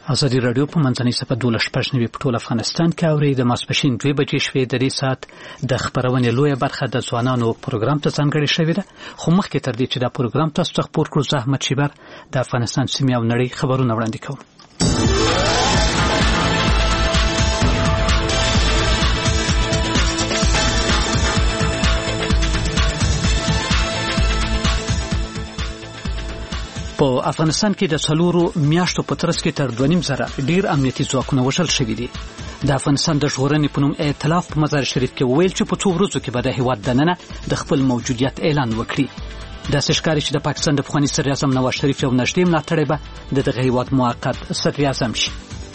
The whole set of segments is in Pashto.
ازادي رادیو په منځنۍ صفحه 12 په ټول افغانستان کې اوري د ماسپښین 2 بجې شوې د دې سات د خبرونې لویه برخه د ځوانانو پروګرام ته ځانګړې شوې ده. خو مخکې تر دې چې دا پروګرام تاسو ته خبر کړو، زه احمد شیبر د افغانستان سیمې او نړۍ خبرونه وړاندې کوم. په افغانستان کې د څلورو میاشتو په ترڅ کې تر 2.5 ډیر امنیتي ځواکونه وژل شوي دي. د افغانستان د ژغورنې په نوم ائتلاف په مزار شریف کې وویل چې په څو ورځو کې به د هیواد دننه د خپل موجودیت اعلان وکړي. داسې ښکاري چې د پاکستان د پخواني صدر اعظم نواز شریف یو نږدې ملاتړی به د دغه هیواد موقت صدر اعظم شي.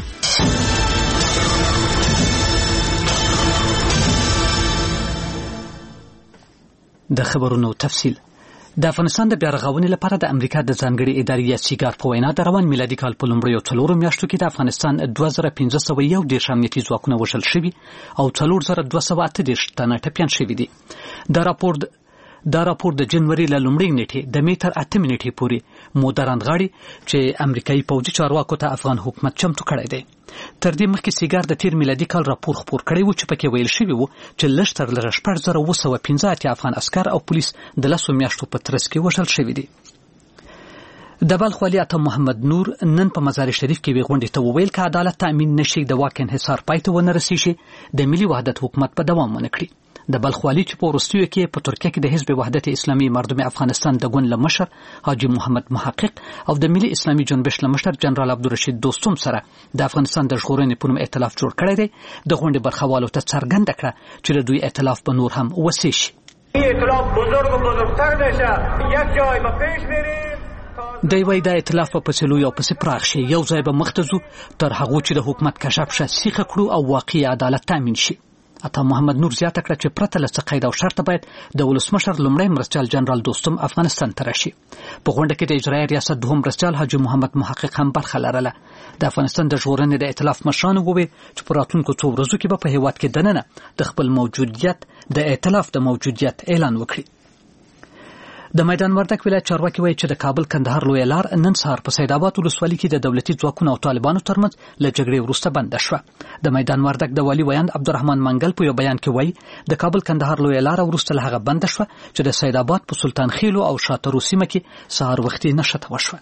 د خبرونو تفصیل. د افغانستان د بیارغونې لپاره د امریکا د ځانګړي ادارې یا سیګار په وینا د روان میلادي کال په لومړیو 4 میاشتو کې د افغانستان 2501 امنیتي ځواکونه وژل شوي او 4238 تنه ټپیان شوي دي. دا راپور د جنوري له لومړۍ نیټې د می تر 8 نیټې پورې موده راندغاړي چې امریکایي پوځي چارواکو ته افغان حکومت چمتو کړی دی. تر دې مخکې سیګار د تیر میلادي کال راپور خپور کړی و چې پکې ویل شوی و چې لږ تر لږه 14915 افغان عسکر او پولیس د 10 میاشتو په ترڅ کې وژل شوي دي. د بلخ والي عطا محمد نور نن په مزار شریف کې وی غونډې ته وویل چې عدالت تامین نشي د واک انحصار پای ته ونه رسیږي د ملي وحدت حکومت په دوام ونه کړي. د بلخ والي چې په وروستیو کې په ترکیه کې د حزب وحدت اسلامي مردم افغانستان د ګوند لمشر حاجی محمد محقق او د ملي اسلامي جنبش لمشر جنرال عبدالرشید دوستم سره د افغانستان د ژغورنې په نوم ائتلاف جوړ کړی دی. د غونډې برخوالو ته څرګنده کړه چې د دوی ائتلاف په نور هم وسیع شي. ائتلاف بزرگتر بشه، یک جای به پیش بریم. دی وای د ائتلاف په پسلو یو پس پراخ شي، یو ځای به مختزو تر هغه چې د حکومت کشف شه سیخه کړو او واقعي عدالت تامین شي. عطا محمد نور زیاته کړه چې پرته له څه قید او شرط باید د ولسمشر لومړی مرستیال جنرال دوستم افغانستان ته راشي. په غونډه کې د اجرایي ریاست دوهم مرستیال حاجی محمد محقق هم برخه لرله. د افغانستان د ژغورنې د ائتلاف مشرانو وویل چې په راتلونکو 2 ورځو کې به په هیواد کې دننه د خپل موجودیت د ائتلاف د موجودیت اعلان وکړي. د میدان وردک ولایت چارواکي وایي چې د کابل کندهار لویه لار نن سهار په سید آباد ولسوالۍ کې د دولتي ځواکونو او طالبانو ترمنځ له جګړې وروسته بنده شوه. د میدان وردک د والي ویاند عبدالرحمن منګل په یو بیان کې وایي د کابل کندهار لویه لار وروسته له هغه بنده شوه چې د سید آباد په سلطان خیلو او شاترو سیمه کې سهار وختي نښته وشوه.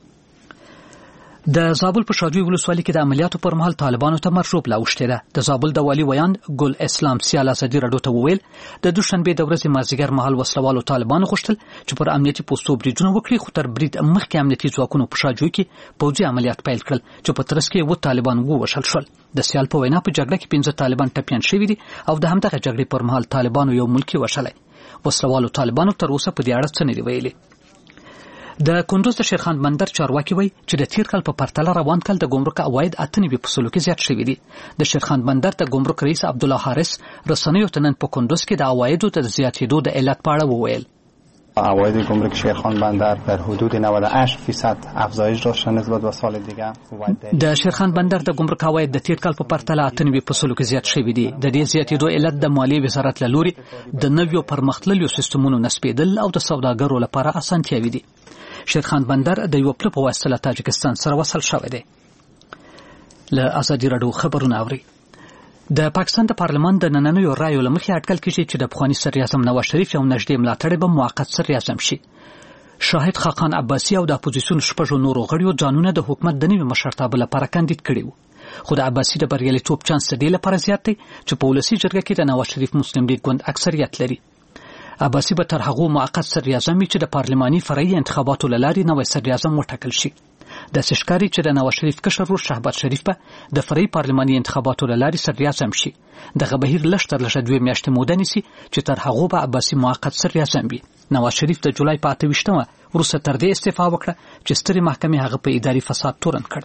د زابل په شاجوی ولسوالۍ کې د عملیاتو پر مهال طالبانو ته مرجوب لاوښتې ده. د زابل د والي ویاند ګل اسلام سیال ازادي رادیو ته وویل د دوشنبه د ورځې مازیګر مهال وسلوالو طالبانو غوښتل چې پر امنیتي پوسټو بریدونه وکړي، خو تر برید مخکې امنیتي ځواکونو په شاجوی کې پوځي عملیات پیل کړل چې په ترڅ کې و طالبان ووژل شول. د سیال په وینا په جګړه کې 15 طالبان ټپیان شوي دي او د همدغه جګړې پر مهال طالبانو یو ملکی وشلای. وسلوالو طالبانو تر اوسه په دې اړه څه نه دی ویلي. د کندوز د شیرخان بندر چارواکي وایي چې د تیر کال په پرتله روان کال د ګمرک عواید 98% کې زیات شوي دي. د شیرخان بندر د ګمرک رئیس عبدالله حارث رسنیو ته نن په کندوز کې د عوایدو د زیاتېدو د علت په اړه وویل. عواید گمرک شیرخان بندر در حدود 98% افزایش داشت نسبت به سال دیگه. د شیرخان بندر د ګمرک عواید د تیر کال په پرتله 98% کې زیات شوي دي. د دې زیاتېدو علت د مالیې وزارت له لوري د نویو پرمختللو سیستمونو نسبېدل او د سوداګرو لپاره اسانتیاوې دي. شیرخان بندر د یو پله په واسطه له تاجکستان سره وصل شوی دی. له ازادي رادیو خبرونه اوري. د پاکستان د پارلمان د نننیو رایو له مخې اټکل کېږي چې د پخواني صدر اعظم نواز شریف یو نږدې ملاتړی به موقت صدر اعظم شي. شاهد خاقان عباسي او د اپوزیسیون شپږو نورو غړیو ځانونه د حکومت د نوي مشرتابه لپاره کاندید کړي وو. خو د عباسي د بریالیتوب چانس د دې لپاره زیات دی چې په ولسي جرګه کې د نواز شریف مسلم لیگ ګوند اکثریت لري. عباسي به تر هغو موقت صدر اعظم چې د پارلماني فرعي انتخاباتو له لارې نوی صدر اعظم وټاکل شي. داسې ښکاري چې د نواز شریف کشر ورور شهباز شریف به د فرعي پارلماني انتخاباتو له لارې صدر اعظم شي. دغه بهیر لږ تر لږه 2 میاشتې موده نیسي چې تر هغو به عباسي موقت صدر اعظم وي. نواز شریف د جولای په 28 وروسته تر دې استعفا وکړه چې سترې محکمې هغه په اداري فساد تورن کړ.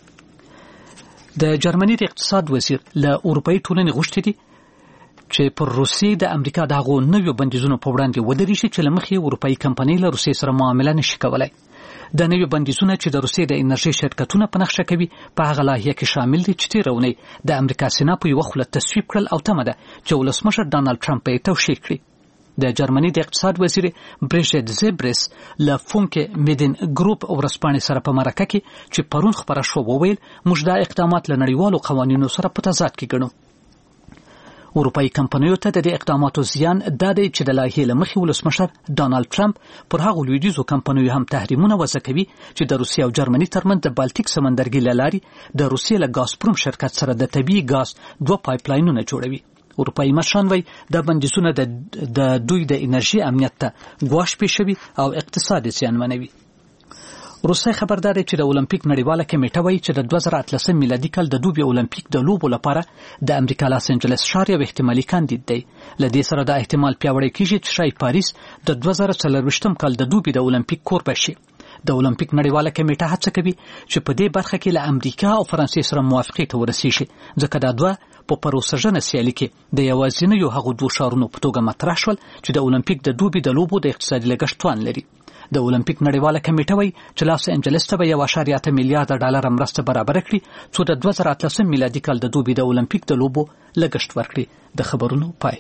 د جرمني د اقتصاد وزیر له اروپایي ټولنې غوښتي دي چې پر روسیې د امریکا دغه نویو بندیزونو په وړاندې ودرېږي چې له مخې اروپایي کمپنۍ له روسیې سره معامله نشي کولای. د نویو بندیزونو چې د روسیې د انرژي شرکتونه په نقشه کوي په هغه لایحه کې شامل دي چې تېره اونۍ د امریکا سنا په یوه خوله تصویب کړل او تمه ده چې ولسمشر ډانالډ ټرمپ یې توشیح کړي. د جرمني د اقتصاد وزیر بریژیت زیبرس له فونکه میدن ګروپ ورسپانې سره په مرکه کې چې پرون خبره شو وویل موږ دا اقدامات له نړیوالو قوانینو سره په تضاد کې ګڼو. اروپایي کمپنیو ته د اقداماتو زیان دا دی چې د لایحې له مخې ولسمشر ډانالډ ټرمپ پر هغو لویدیځو کمپنیو هم تحریمونه وضع کوي چې د روسیې او جرمني ترمنځ د بالټیک سمندرګي له لارې د روسیې له ګازپروم شرکت سره د طبیعي ګاز 2 پایپلاینونه جوړوي. اروپایي مشران وایي دا بندیزونه د دوی د انرژي امنیت ته ګواښ پېښوي او اقتصاد زیانمنوي. روسیه خبردار دی چې د اولمپیک نړیواله کمیټه وایي چې د 2018 میلادي کال د دوبي اولمپیک د لوبو لپاره د امریکا لاس انجلس ښار یو احتمالي کاندید دی. له دې سره دا احتمال پیاوړی کیږي چې شاید پاریس د 2024 کال د دوبي د اولمپیک کوربه شي. د اولمپیک نړیواله کمیټه هڅه کوي چې په دې برخه کې له امریکا او فرانسې سره موافقې ته ورسیږي ځکه دا دوه په پروسژنه سیالي کې د یوازینیو هغو دوه ښارونو په توګه مطرح شول چې د اولمپیک د دوبي د لوبو د اقتصادي لګښت توان لري. د اولمپیک نړیواله کمیټه وایي چې لاس انجلس ته به 1.8 میلیارډ ډالر مرسته برابر کړي څو د 2018 میلادي کال د دوبي د اولمپیک د لوبو لګښت ورکړي. د خبرونو پای.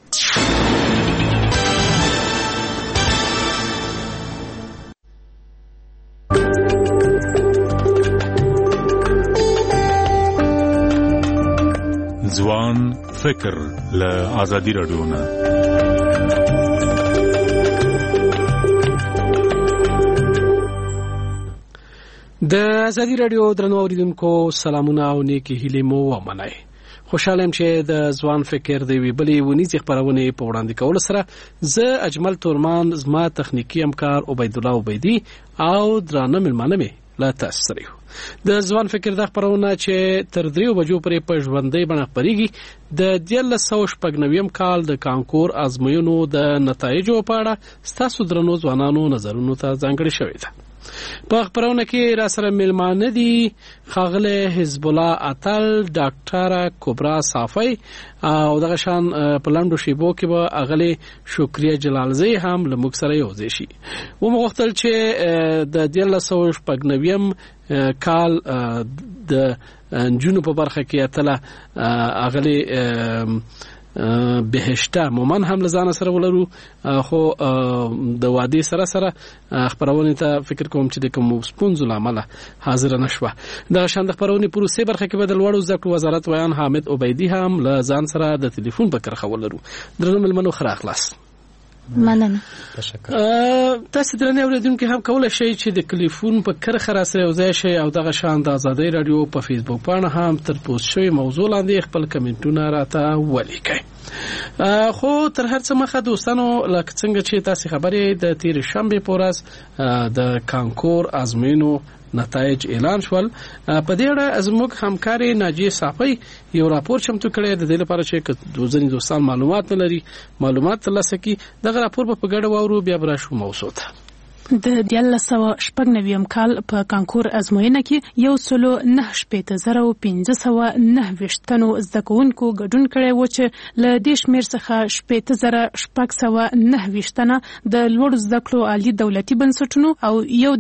ځوان فکر له آزادی رادیو نه. د آزادی رادیو درنو اوریدونکو سلامونه او نیکی هیلې مو ومنئ. خوشاله یم چې د ځوان فکر د وی بلې ونیزې خبرونه په وړاندې کول سره زه اجمل تورمان زما تخنیکی همکار عبید الله عبیدی او درانه ملمنه می لا تاسو سره د ځوان فکر د خبرونه چې تر 3 بجو پورې په ژوندۍ بڼه خبريږي د 1990 کال د کانکور ازموینو د نتایجو په اړه ستاسو درنو ځوانانو نظرونو ته ځانګړي شوی ده. په خبرونه کې را سره ملمانه دي خاغله حزب الله اتل ډاکټر کبرا صافی او دغه شان په لاندو شیبو کې به اغلی شکریه جلالزی هم له موږ سره یو ځای شي. و مغختل چې د 1990 کال د جنوب په برخه کې اتله اغلی بهشته مومن هم لزان سره ولرو خو د وادي سره خبرونه ته فکر کوم چې د کوم سپونز لامل حاضر نشوه. د شاند خبرونه پروسه برخه کې بدل وړو ځکه وزارت ویان حامد عبیدی هم لزان سره د ټلیفون په کرخه ولرو. درنو ملمنو خره اخلاص مننه. تشکر. تاسو درنه اوریدونکو هم کولای شئ چې د ټلیفون په کرخه را سره وځئ شئ او دغه شان د آزادۍ رادیو په فیسبوک باندې هم تر پوسټ شوی موضوع لاندې خپل کمنټونه راته ولیکئ. خو تر هر څه مخه دوستانو لکه څنګه چې تاسو خبرې د تیر شنبه پورز د کانکور ازموینو نتایج اعلان شول. په دې اړه زموږ همکاري ناجیه صافی یو راپور چمتو کړی د دې لپاره چې دوزنی دوستان معلومات لري معلومات ترلاسه کړي. دغه راپور په ګډه واورو بیا براشو موضوع ته. د 1990 کال په کانکور ازموینه کې 1,915,509 تنو زده کوونکو ګډون کړی و چې له دې شمېر څخه 15,609 تنه د لوړ زده کړو عالی دولتي بنسټونو او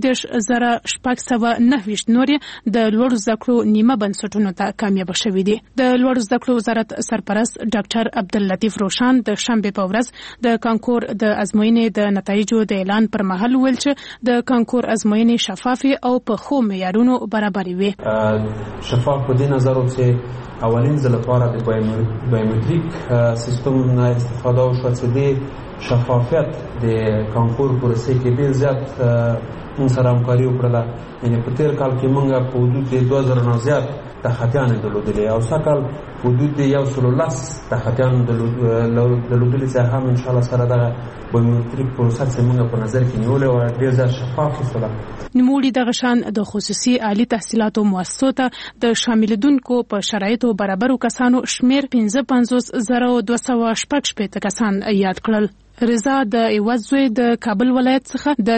1,609 نور د لوړ زده کړو نیمه بنسټونو ته کامیاب شوي دي. د لوړ زده کړو وزارت سرپرست ډاکټر عبداللطیف روشان د شنبه په ورځ د کانکور د ازموینې د نتایجو د اعلان پر مهال ویل چې د کانکور ازموینې شفافي او په خو معیارونو برابرې وي. شفاف په دې نظر چې اولین ځل لپاره د بایومټریک سیستم نه استفاده وشو چې د شفافیت د کانکور پروسې کې ډیر زیات موږ سره همکاري وکړه. یعنی په تیر کال کې موږ په حدود 2000 نه زیات تحقیقات درلودلې او سکل حدود 110 تحقیقات درلودلې چې هم ان شاء الله سره د بایومټریک پروسه چې موږ په نظر کې نیولې او ډیر زیات شفاف وسله. نوموړي دغه شان د خصوصي عالی تحصیلاتو مؤسسو ته د شاملېدونکو په شرایطو برابرو کسانو شمیر 55,216 کسان یاد کړل. رضا د ایواز زوی د کابل ولایت څخه د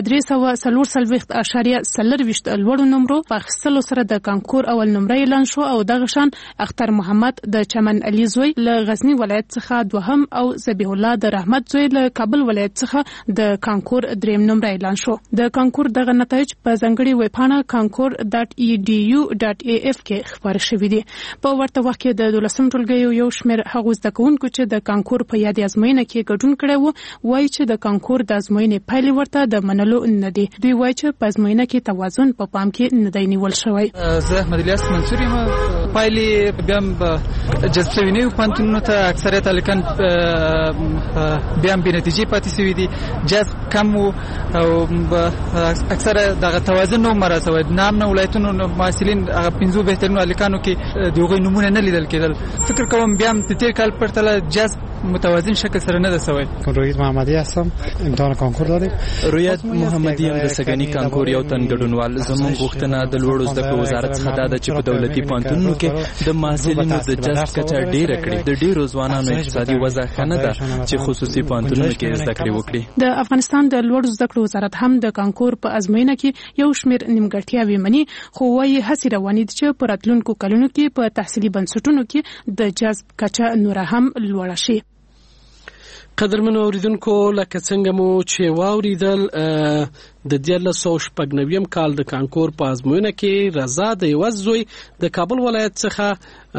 340.0 لوړو نمرو په اخیستلو سره د کانکور اول نمره اعلان شو او دغه شان اختر محمد د چمن علي زوی له غزنی ولایت څخه دوهم او ذبیح الله د رحمت زوی له کابل ولایت څخه د کانکور دریم نمره اعلان شو. د کانکور دغه نتایج په ځانګړي ویب پاڼه kankur.edu.af کې خبر شوی دی. په ورته وخت کې د 12 ټولګي یو شمېر هغو زده کوونکو چې د کانکور په یاد ازموینه کې ګډون کړي وو وایي چې د کانکور د ازموینې پایلې ورته د منلو نه دي. دوی وایي چې په ازموینه کې توازن په پام کې نه دی نیول شوی. زه احمد الیاس منصور یم. پایلې بیا جذب شوي نه وي پوهنتونونو ته. اکثریت هلکان بیا بې نتیجې پاتې شوي دي. جذب کم و او اکثره دغه توازن نه مراعات شوی. نامنه ولایتونو محصلین هغه 15 بهترینو هلکانو کې د هغوی نومونه نه لیدل کېدل. فکر کوم بیا د تېر کال پرتله جذب متوازن شکل سره نه ده شوی. رویت محمدی هستم. امتحان کانکور دادیم. رویت محمدی هم د سګنی کانکور یو تن ګډونوال. زموږ غوښتنه د لوړو زده کړو وزارت څخه ده چې په دولتي پوهنتونونو کې د محصلینو د جذب کچه ډیره کړي. د ډیرو ځوانانو اقتصادي وضع ښه نه ده چې خصوصي پوهنتونونو کې زده کړې وکړي. د افغانستان د لوړو زده کړو وزارت هم د کانکور په ازموینه کې یو شمېر نیمګړتیاوې مني، خو وايي هڅې روانې دي چې په راتلونکو کلونو کې په تحصیلي بنسټونو کې د جذب کچه نوره هم لوړه شي. قدرمنو اوریدونکو، لکه څنګه مو چې واوریدل د 1996 کال د کانکور په ازموینه کې رضا د یو زوی د کابل ولایت څخه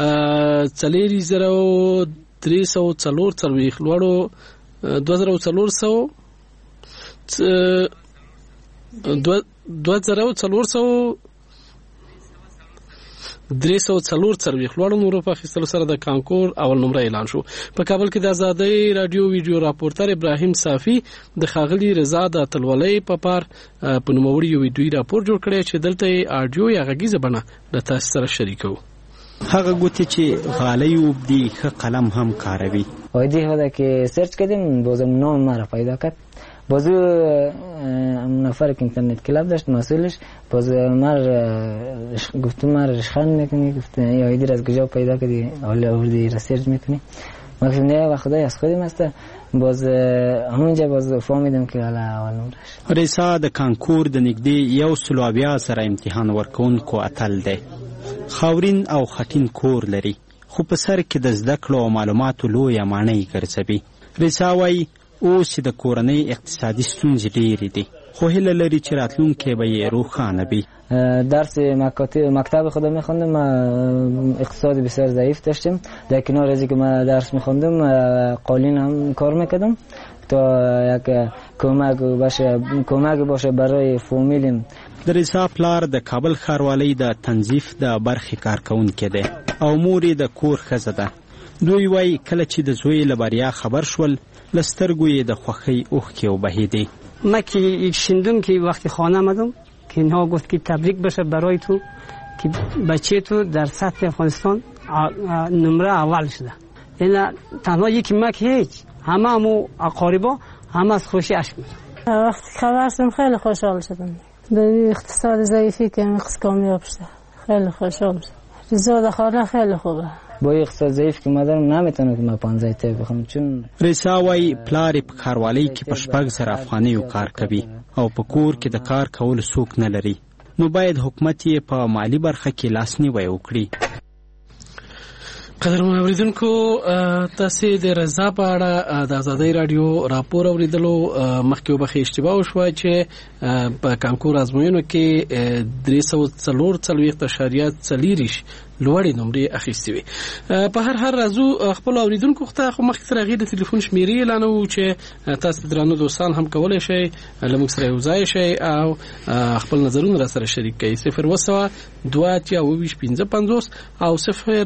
4344 لوړو 344 لوړو نمرو په اخیستلو سره د کانکور اول نمره اعلان شو. په کابل کې د آزادۍ رادیو ویډیو راپورټر ابراهیم صافي د ښاغلي رضا د اتلولۍ په پار په نوموړي یو ویډیوي راپور جوړ کړی چې دلته یې آډیو یا غږیزه بڼه له تاسو سره شریکوو. هغه ګوتې چې غالۍ اوبدي ښه قلم هم کاروي. وایدی هدا که سرچ کردیم بازم نام مرا پیدا کرد. بازو نفر که اینترنت کلاب داشت مسئولش باز مر گفتم مر رشخان میکنی، گفت یا ایدی از کجا پیدا کردی، حالا آوردی ریسرچ میکنی. ما گفتم نه و خدای از خودم است. باز همونجا باز فهمیدم که حالا اول نمرش. رضا د کانکور د نږدې 120 سره امتحان ورکوونکو اتل دی. خاورین او خټین کور لري، خو په سر کې د زده کړو او معلوماتو لویه ماڼۍ ګرځوي. رضا وایي اوس د کورنۍ اقتصادي ستونزې ډېرې دي، خو هیله لري چې راتلونکی به یې روښانه وي. درس مکتب خودم میخوندم، اقتصاد بسیار ضعیف داشتیم. در کنار از اینکه من درس میخوندم قالین هم کار میکردم تا یک کمک باشه برای فامیلم. د رضا پلار د کابل ښاروالۍ د تنظیف د برخې کارکوونکی دی او مور یې د کور ښځه ده. دوی وایي کله چې د زوی له بریا خبر شول له سترګو یې د خوښۍ اوښکې وبهیدې. من که شنیدم که وقتی خانه آمدم که اینها گفت که تبریک بشه برای تو که بچه تو در سطح افغانستان نمره اول شده. این تنها یکی من که هیچ همه همو اقاربا همه از خوشی اشک می‌ریزن. وقتی خبر شدم خیلی خوشحال شدم. به اقتصاد ضعیفی که امروز کامیاب شده خیلی خوشحال شدم. رضا در خانه خیلی خوبه. با اقتصاد ضعیف که مادرم نمیتونه که ما 15 تا بخوام، چون رضا وایي پلار په ښاروالۍ کې په 6,000 افغانیو کار کوي او په کور کې د کار کولو څوک نه لري، نو باید حکومت یې په مالی برخه کې لاسنیوی وکړي. قدرمن اوریدونکو، تاسو د رضا په اړه د آزادۍ رادیو راپور اوریدلو. مخکې وبخښئ اشتباه وشوه چې په کانکور ازموینو کې 344.4 لوړې نمرې اخیستې وي. په هر راځو خپل اوریدونکو ته خو مخکې تر هغې د تلیفون شمیرې اعلانوو چې تاسو درانه دوستان هم کولی شئ له موږ سره یوځای شئ او خپل نظرونه را سره شریک کړئ. 0 او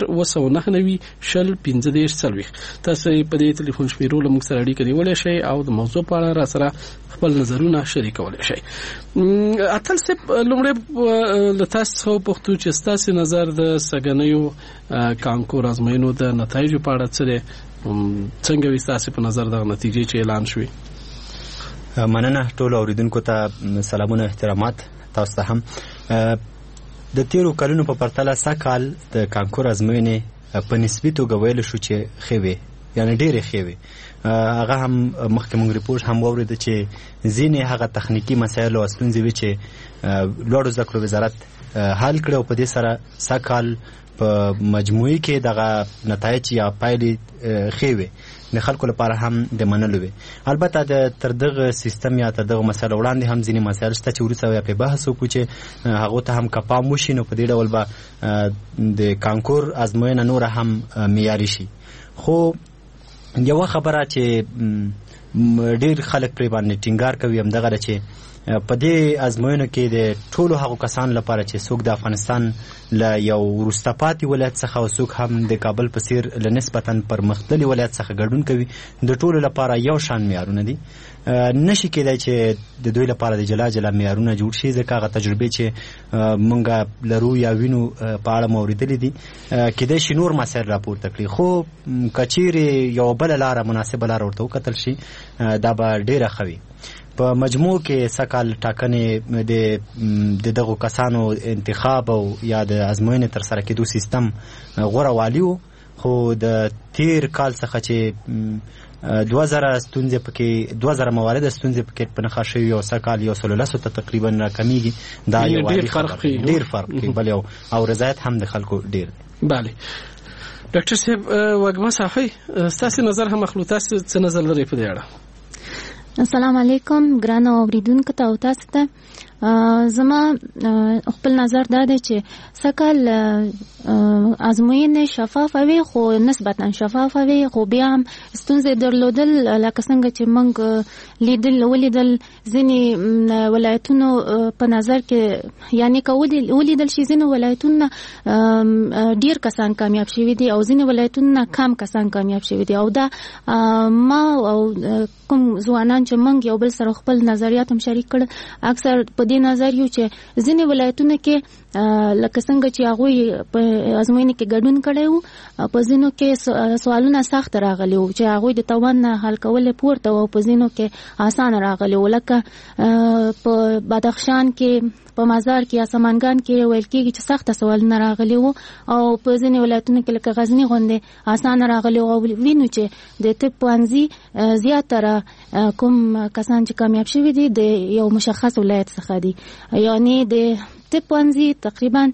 0 تاسو په دې تلیفون شمیرو له موږ سره اړیکه نیولی شئ او د موضوع په اړه را سره خپل نظرونه شریکولی شئ. اتل صاحب، لومړی له تاسو پوښتو چې ستاسو نظر د سګنیو کانکور ازموینو د نتایجو په اړه څه دی؟ څنګه وي ستاسو په نظر دغه نتیجې چې اعلان شوې؟ مننه ټولو اوریدونکو ته سلامونه احترامات تاسو ته هم. د تیرو کلونو په پرتله سږکال د کانکور ازموینې په نسبي توګه ویل شو چې ښې وې، یعنې ډېرې ښې وې. هغه هم مخکې موږ ریپورټ هم واورېده چې ځینې هغه تخنیکي مسایل او ستونزې وې چې لوړو زده کړو وزارت حل کړی او په دې سره سږکال په مجموعي کې دغه نتایج یا پایلې ښې وې، د خلکو لپاره هم د منلو وې. البته تر دغه سیستم یا تر دغه مسایل وړاندې هم ځینې مسایل شته چې وروسته بیا پرې بحث وکړو چې هغو ته هم که پام وشي نو په دې ډول به د کانکور ازموینه نوره هم معیاري شي. خو یوه خبره چې ډیر خلک پرې باندې ټینګار کوي همدغه چې په دې ازموینو کې د ټولو هغو کسانو لپاره چې څوک د افغانستان له یو وروسته پاتې ولایت څخه او څوک هم د کابل په څیر له نسبتا پرمختللي ولایت څخه ګډون کوي د ټولو لپاره یو شان معیارونه دي. نشي کېدای چې د دوی لپاره د جلا جلا معیارونه جوړ شي ځکه هغه تجربې چې مونږ لرو یا وینو په اړه مو اورېدلې دي کېدای شي نور مسایل راپورته کړي خو که چیرې یوه بله لاره مناسبه لاره ورته وکتل شي دا به ډېره ښه وي. په مجموع کې سږکال ټاکنې د دغو کسانو انتخاب او یا د ازموینې ترسره کېدو سیستم غوره والي و خو د تیر کال څخه چې 2000 ستونزې پکې 2000 موارد ستونزې پکې په نښه شوي او سږکال 110 ته تقریبا راکمیږي دا یو ډېر فرق کوي بل یو او رضایت هم د خلکو ډېر دی. بله ډاکټر صاحب وګما صافي ستاسو نظر هم مخلوطات څه نظر لري په دې اړه؟ السلام علیکم ګرانو اوریدونکو ته او تاسو ته زما خپل نظر دا دی چې سږکال ازموینې شفافه وي خو نسبتا شفافه وي خو بیا هم ستونزې درلودل لکه څنګه چې موږ ولیدل ځینې ولایتونو په نظر کې یعنی که ولیدل شي ځینې ولایتونه ډیر کسان کامیاب شوي دي او ځینې ولایتونه کم کسان کامیاب شوي دي او دا ما او کوم ځوانان چې موږ یو بل سره خپل نظریات هم شریک کړل اکثر په دې نظر یو چې ځینې ولایتونه کې لکه څنګه چې هغوی په ازموینې کې ګډون کړی وو په ځینو کې سوالونه سخت راغلي وو چې هغوی د توان حل کول پورته وو په ځینو کې اسانه راغلي وو لکه په بدخشان کې په مزار کې یا سمنګان کې ویل کېږي چې سخته سوالونه راغلي وو او په ځینې ولایتونو کې لکه غزني غوندې اسانه راغلي وو او وینو چې د طب پوهنځي زیاتره کوم کسان چې کامیاب شوي دي د یو مشخص ولایت څخه دي یعنی د طب پوهنځي تقریبا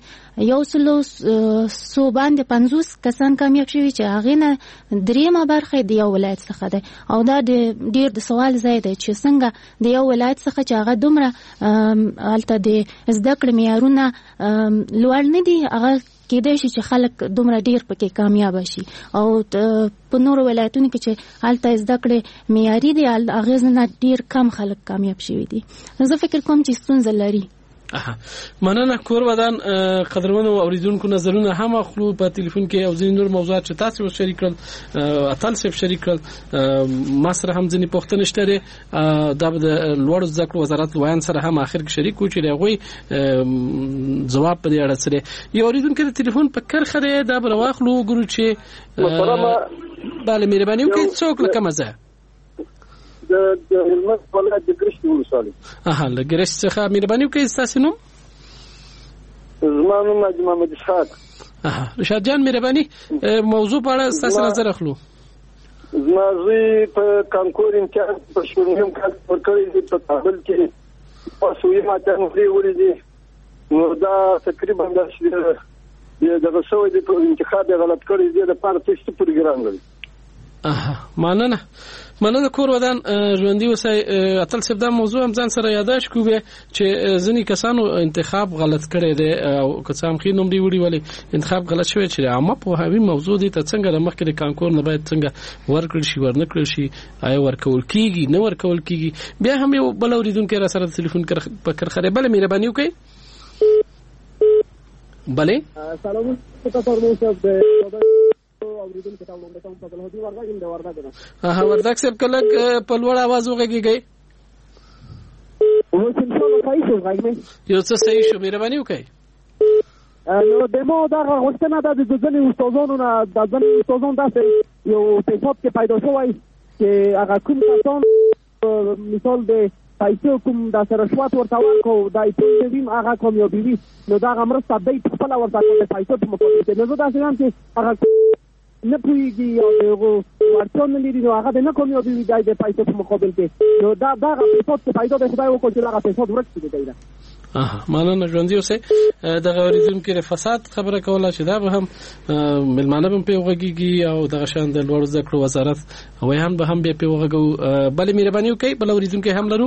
100 باندې 50 کسان کامیاب شوي چې هغې نه دریمه برخه د یو ولایت څخه ده او دا ډیر د سوال ځای دی چې څنګه د یو ولایت څخه چې هغه دومره هلته د زده کړې معیارونه لوړ نه دي هغه کېدای شي چې خلک دومره ډیر پکې کامیاب شي او په نورو ولایتونو کې چې هلته زده کړې معیاري دي هغې نه ډیر کم خلک کامیاب شوي دي. زه فکر کوم چې ستونزه لري. مننه کور ودان قدرمنو اوریدونکو نظرونه هم اخلو په ټلیفون کې او ځینې نور موضوعات چې تاسو شریک کړل اتل صاحب شریک کړل ما سره هم ځینې پوښتنې شته دا د لوړو زده کړو وزارت لویان سره هم اخر کې شریک و چې هغوی ځواب په دې اړه سره یو اوریدونکو د ټلیفون په کرخه دی دا به راواخلو ګورو چې بله مهرباني وکړئ څوک له کومه ځایه د هلمند ولایت د ګرشت ولسوالۍ له ګرشت څخه مهرباني وکړئ ستاسو نوم؟ زما نوم حاجي محمد اسحاق. رشاد جان مهرباني موضوع په اړه ستاسو نظر اخلو. زما زوی په کانکور امتحان په شپږم کال ورکړی دی په کابل کې پاسو یې ماته نوې ولیدي نو دا تقریبا دغه شوی دی په انتخاب غلط کړی دی د پاره ټیسټ پروګرام لري. مننه کور ودان ژوندۍ اوسئ. اتل صاحب دا موضوع هم ځان سره یاداش کوو چې ځینې کسانو انتخاب غلط کړی دی او که څه هم ښې نمرې وړي ولې انتخاب غلط شوی چې عامه پوهاوي موضوع دی ته څنګه د مخکې د کانکور نه باید څنګه ورکړل شي ورنه کړل شي آیا ورکول کېږي نه ورکول کېږي. بیا هم یو بل اورېدونکی را سره د تلیفون په کرخه دی. بله مهرباني وکړئ. بله وردک صاحب کله په لوړ आवाज وغږیږئ یو څه صحیح شو مهرباني وکړئ. نو دمو دا غوښتنه ده د ځینې استادانو نه د ځینې استادانو داسې یو فساد کې پیدا شوی چې هغه کوم کسان مثال د پیسې کوم داسې رشوت ورته ورکړو دا یې ویم هغه کامیابي وي نو دا هغه مرسته دی خپله ورته د پیسو په مقابل کې نو زه داسې یم چې هغه نه پوهېږي او د هغو وړتیا نه لري نو هغه د نه کامیابي وي دی د پیسو په مقابل کې نو دا هغه فساد چې پیدا دی خدای وکړو چې هغه فساد ورک شي دی نه. مننه ژوندۍ اوسئ. دغه اورېدونکي د فساد خبره کوله چې دا به هم مېلمانه به هم پرې وغږېږي او دغه شان د لوړو زده کړو وزارت ویان به هم بیا پرې وغږوو. بلې مهرباني وکړئ بل اورېدونکی هم لرو.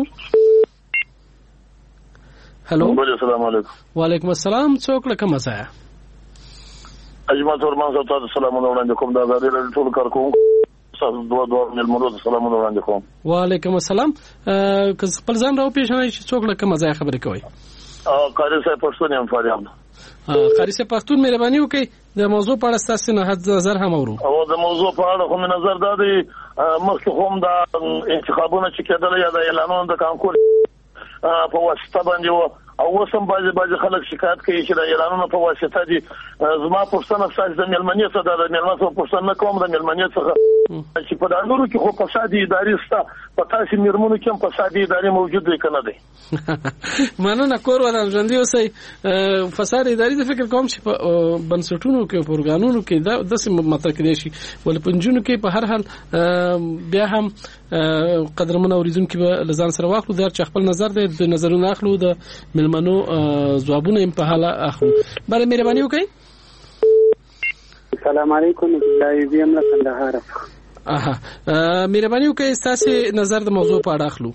هلو السلام علیکم. وعلیکم السلام. څوک له کومه ځایه؟ اجمل تورمان صاحب تاسو سلامونه وړاندې کوم د ازادي راډیو ټول کارکونکو دوه ملمنو سلامونه وړاندې کوم. وعلیکم السلام. که خپل ځان راو پیژنئ چې څوک له کومه ځای خبرې کوي؟ قاری صاحب پښتون یم فاریاب. قاری صاحب پښتون مهرباني وکړئ د موضوع په اړه ستاسو نظر هم اورو. او د موضوع په اړه خو نظر دا دی مخکې هم د انتخابونو چې کېدل یا د اعلانونو د کانکور په واسطه باندې او وسم بعضی خلک شکایت کوي چې د اعلانونو په واسطه دي. زما پښتنه ساج د ملمنې څخه د ملمنې څخه پښتنه کوم د ملمنې څخه چې په دانورو کې خو فسادي ادارې ستا په تاسو میرمنو کې هم فسادي ادارې موجود دي کنه دي. مننه کور ودان ژوندۍ اوسئ. فساد ادارې د فکر کوم چې په بنسټونو کې په ورګانونو کې دا داسې مطرح کېدای شي ول پنځونو کې په هر حال بیا هم قدرمن اوریدونکو به لزان سره واخلو دا چې خپل نظر د نظرونو اخلو د ملمنو ځوابونه په حاله اخلو. بله مهرباني وکړئ. السلام علیکم زیم له کندهار. مهرباني وکړئ تاسو نظر د موضوع په اړه اخلو.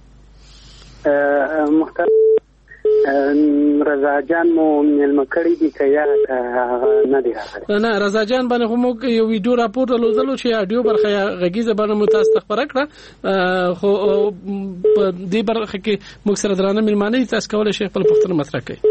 محترم رضا جان مو ملمکړی دی که یا نه دی راغلی؟ نه رضا جان باندې خو موږ یو ویډیو راپور درلودلو چې اډیو برخه غږیزه باندې مو تاسو خبره کړه خو په دې برخه کې موږ سره درانه ملمانه تاسو کولای شئ خپل پوښتنه مطرح کړئ.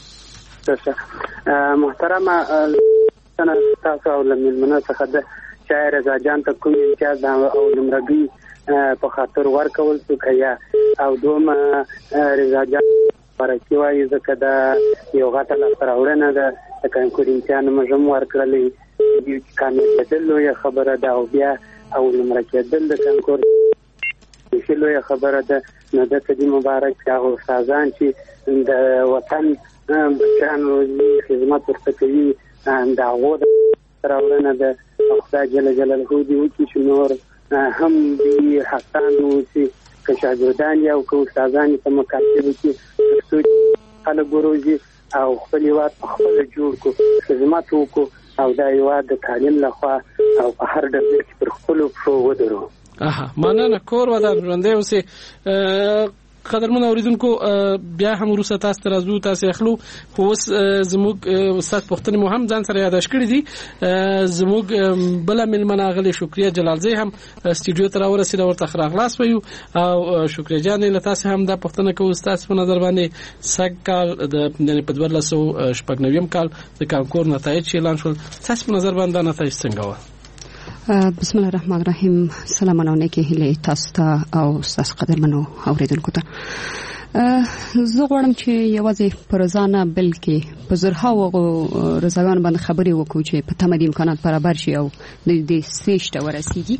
محترمه تاسو او ملمنه څخه د چې رضا جان ته کوم امتیاز او لمرګي په خاطر ورکول څه کیا او دوم رضا جان ورکی وایي ځکه دا یو غټه لاسراوړنه ده د کانکور امتحان مجموع ورکړلې دې کامل بدل لویه خبره ده او بیا او لمر کېدل د کانکور چې لویه خبره ده. نو د دې مبارک هغه استادان چې د وطن بچانو خدمت ورته کوي دا غوډه راوړنه ده. خدای جل جلاله دې وکړي چې نور هم دې حسانو چې که شاګردان یا او که استادان په مکاتبو کې خلک وروزي او خپل هېواد په خپله جوړ کړو خدمت وکړو او دا هېواد د تعلیم لخوا او په هر ډول کې پر خپلو پښو ودرو. مننه کور ودان ژوندی اوسئ. قدرمن اوریدونکو بیا هم وروسته تاسو ته راځو تاسو اخلو خو اوس زموږ استاد پښتني مو هم ځان سره یاداش کړی دي. زموږ بل ملمنه غلي شکریا جلالزی هم استودیو ته راورسید ورته خراغلاس ویو او شکریا جان له تاسو هم د پښتنه کو استاد په نظر باندې سکال د په 2019 کال د کانکور نتایج اعلان شول تاسو په نظر باندې نتایج څنګه و؟ بسم الله الرحمن الرحیم. سلامونه نیکی هیله تاسو ته او تاسو قدرمنو اوریدونکو ته. زه غواړم چې یوازې پر ځانه بلکې په زرهاو رضاګان باندې خبرې وکړو چې په تمه د امکانات برابر شي او د سیشته ورسیږي.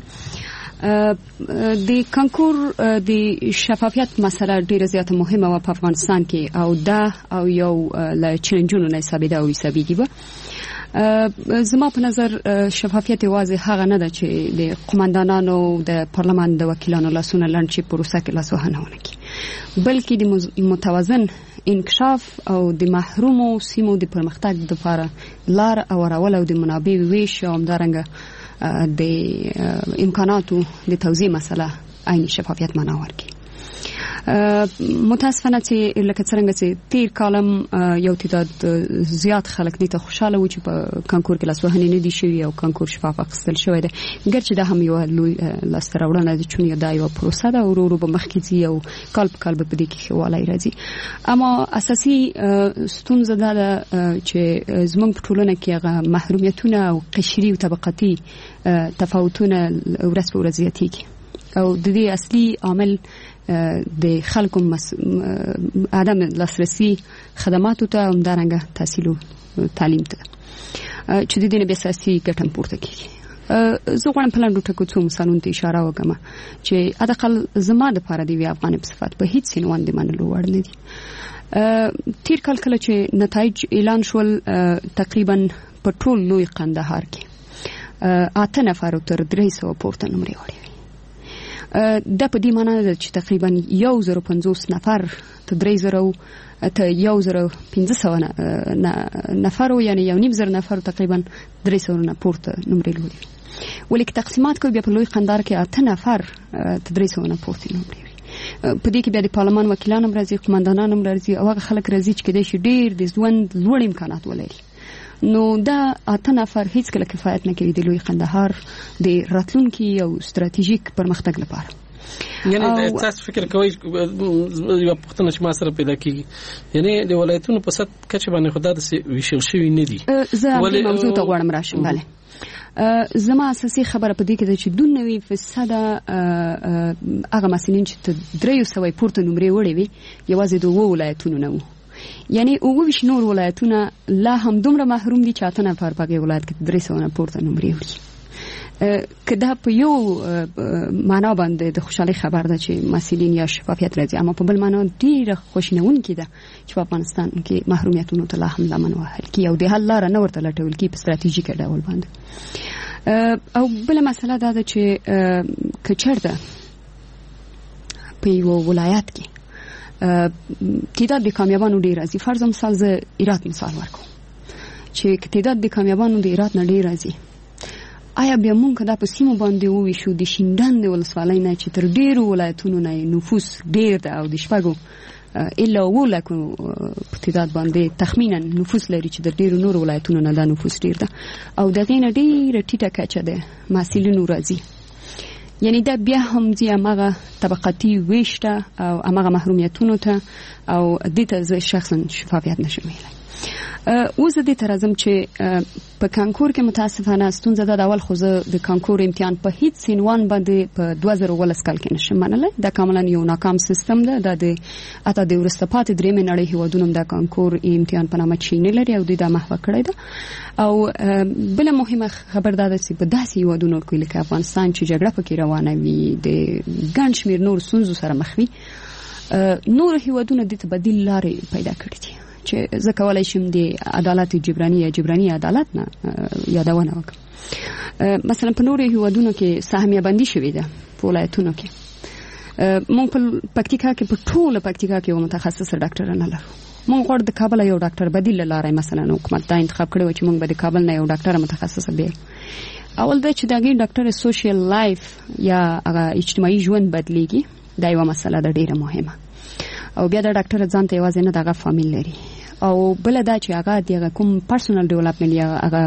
د کانکور د شفافیت مسله ډیره زیاته مهمه و په افغانستان کې او دا او یو له چیلنجونو نه ثابته او حسابيږي. زما په نظر شفافیت واضح هغه نه ده چې د قومندانانو د پارلمان د وکیلانو لاسونه لنډ شي پروسه کې لاسوهنه ونکړي بلکې د متوازن انکشاف او د محرومو سیمو د پرمختګ لپاره لار او راول او د منابع ویش او همدارنګه د امکاناتو د توزیع مسله عین شفافیت معنا ورکړي. متاسفانه چې لکه څنګه چې تیر کالم یو تعداد زیات خلک دي ته خوشاله و چې په کانکور کې لاسوهنې نه دي شوي او کانکور شفاف اخیستل شوی دی ګرچې دا هم یو لوی لاسته راوړنه ده چې دا یو پروسه ده ورو ورو به مخکې ځي او کال په کال به په دې کې ښه والی راځي. اما اساسي ستونزه دا ده چې زموږ په ټولنه کې هغه محرومیتونه او قشري او طبقاتي تفاوتونه ورځ په ورځ زیاتېږي او د دې اصلي عامل د خلکو عدم لاسرسي خدماتو ته همدارنګه تحصیل او تعلیم ته چې د دې نه به اساسي ګټه پورته کیږي. زه غواړم په لاندې ټکو څو مثالونو ته اشاره وکړم چې ادقل زما د لپاره دی افغان په صفات په هیڅ سینوان د منلو وړ نه دي. تیر کال کله چې نتایج اعلان شول تقریبا په ټول لوی قندهار کې 8 نفر تر 300 پورته نمرې وړي. دا په دې معنی ده چې تقریبا 1050 نفر ته 3000 ته 1500 نفر یعنی 1.5 نفر تقریبا 300 نه پورته نمرې لري. ولیک تقسیمات کوي بیا په لوی قندهار کې 8 نفر ته 300 نه پورته نمرې لري. په دې کې بیا د پارلمان وکیلان هم راځي قومندانان هم راځي او هغه خلک راځي چې کېدای شي ډېر د ژوند لوړ امکانات ولري نو دا 8 نفر هیڅ کله کفایت نه کوي د لوی قندهار د راتلونکي یو ستراتیژیک پرمختګ لپاره. یعنی تاسو فکر کوئ یو پښتنه چې ما سره پیدا کیږي یعنی د ولایتونو په سطح کچه باندې خدای د ویشل شوی نه دي. زه د موضوع ته غواړم راشم. بله زما اساسي خبره په دې کې ده چې 92% هغه مسلین چې 300 پورته نمرې وړي وي یوازې د ولایتونو نه وو. یعنی 29 نور ولایتونه لا هم دومره محروم دي چې 8 نفر په ولایت کې 300 نه پورته نمرې وړي. که دا په یو معنا باندې د خوشحالي خبر ده چې مسلین یا شفافیت راځي، اما په بل معنا ډیره خوشنونکې ده چې په افغانستان کې محرومیتونو ته لا هم لمن وهل کی او د حل لار نه ورته لټول کی په ستراتیژیک ډول باندې. او بل مسله دا ده چې کچرته په یو ولایت کې تعداد د کامیابانو ډیر راځي. فرض مثال زه ایرات مثال ورکوم چې تعداد د کامیابانو د ایرات نه ډیر راځي، آیا بیا مونږ دا په سیمو باندې وویشو د شینډن د ولسوالۍ نه چې تر ډیرو ولایتونو نه نفوس ډیر ده او د شپږو الا 9 لکو په تعداد باندې تخمینا نفوس لري چې د ډیرو نور ولایتونو نه دا نفوس ډیر ده او دغه نه ډیره ټیټه کچه ده مسلینو راځي. یعنی دا بیا هم ځي هغه طبقاتي ویشته او هغه محرومیتونو ته او د ته شخصا شفافیت نشم ویلای. اوس د تر ازم چې په کانکور کې متاسفانه ستونزه ده. اول خو زه د کانکور امتحان په هیڅ عنوان باندې په 2019 کال کې نشم منلای. دا کاملا یو ناکام سیستم ده. د اته د ورسته پاتې درېمې نړۍ هیوادونو د کانکور امتحان په نامه چینه لري او د محو کړی ده. او بل مهمه خبر ده چې په داسې هیوادونو کې لکه افغانستان چې جګړه پکې روانه وي د ګڼ شمېر نور ستونزو سره مخ وي، نور هیوادونه د تبدیل لارې پیدا کړې دي چې زه کولای شم د عدالت جبراني عدالت نه یادونه وکړم. مثلا په نورو هیوادونو کې سهمیه بندي شوې ده په ولایتونو کې. مونږ په پکتیکا کې په ټوله پکتیکا کې یو متخصص ډاکټر نه لرو. مونږ غواړو د کابل یو ډاکټر بدیل لاره مثلا حکومت دا انتخاب کړی و چې مونږ به د کابل نه یو ډاکټر متخصص به اول دا چې دغه ډاکټر سوشل لایف یا هغه اجتماعي ژوند بدلیږي. دا یو مسله ده ډیره مهمه. او بیا د ډاکټر ځان ته یوازې نه دغه فامیل لري او بل دا چې هغه د کوم پرسونل ډیولپمنت یا هغه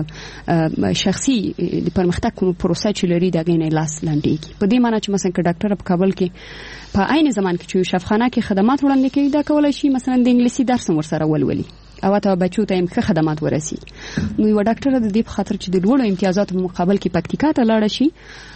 شخصي د پرمختګ کوم پروسه چې لري دغه نه لاس لاندېږي. په دې معنی چې مثلا ډاکټر په کابل کې په عین زمان کې چې شفاخانه کې خدمات وړاندې کوي دا کولای شي مثلا د انګلیسي درس ورسره ولولي او ته بچو ته هم خدمات ورسي. نو یو ډاکټر د دې په خاطر چې د لوړو امتیازاتو په مقابل کې پکتیکا ته لاړ شي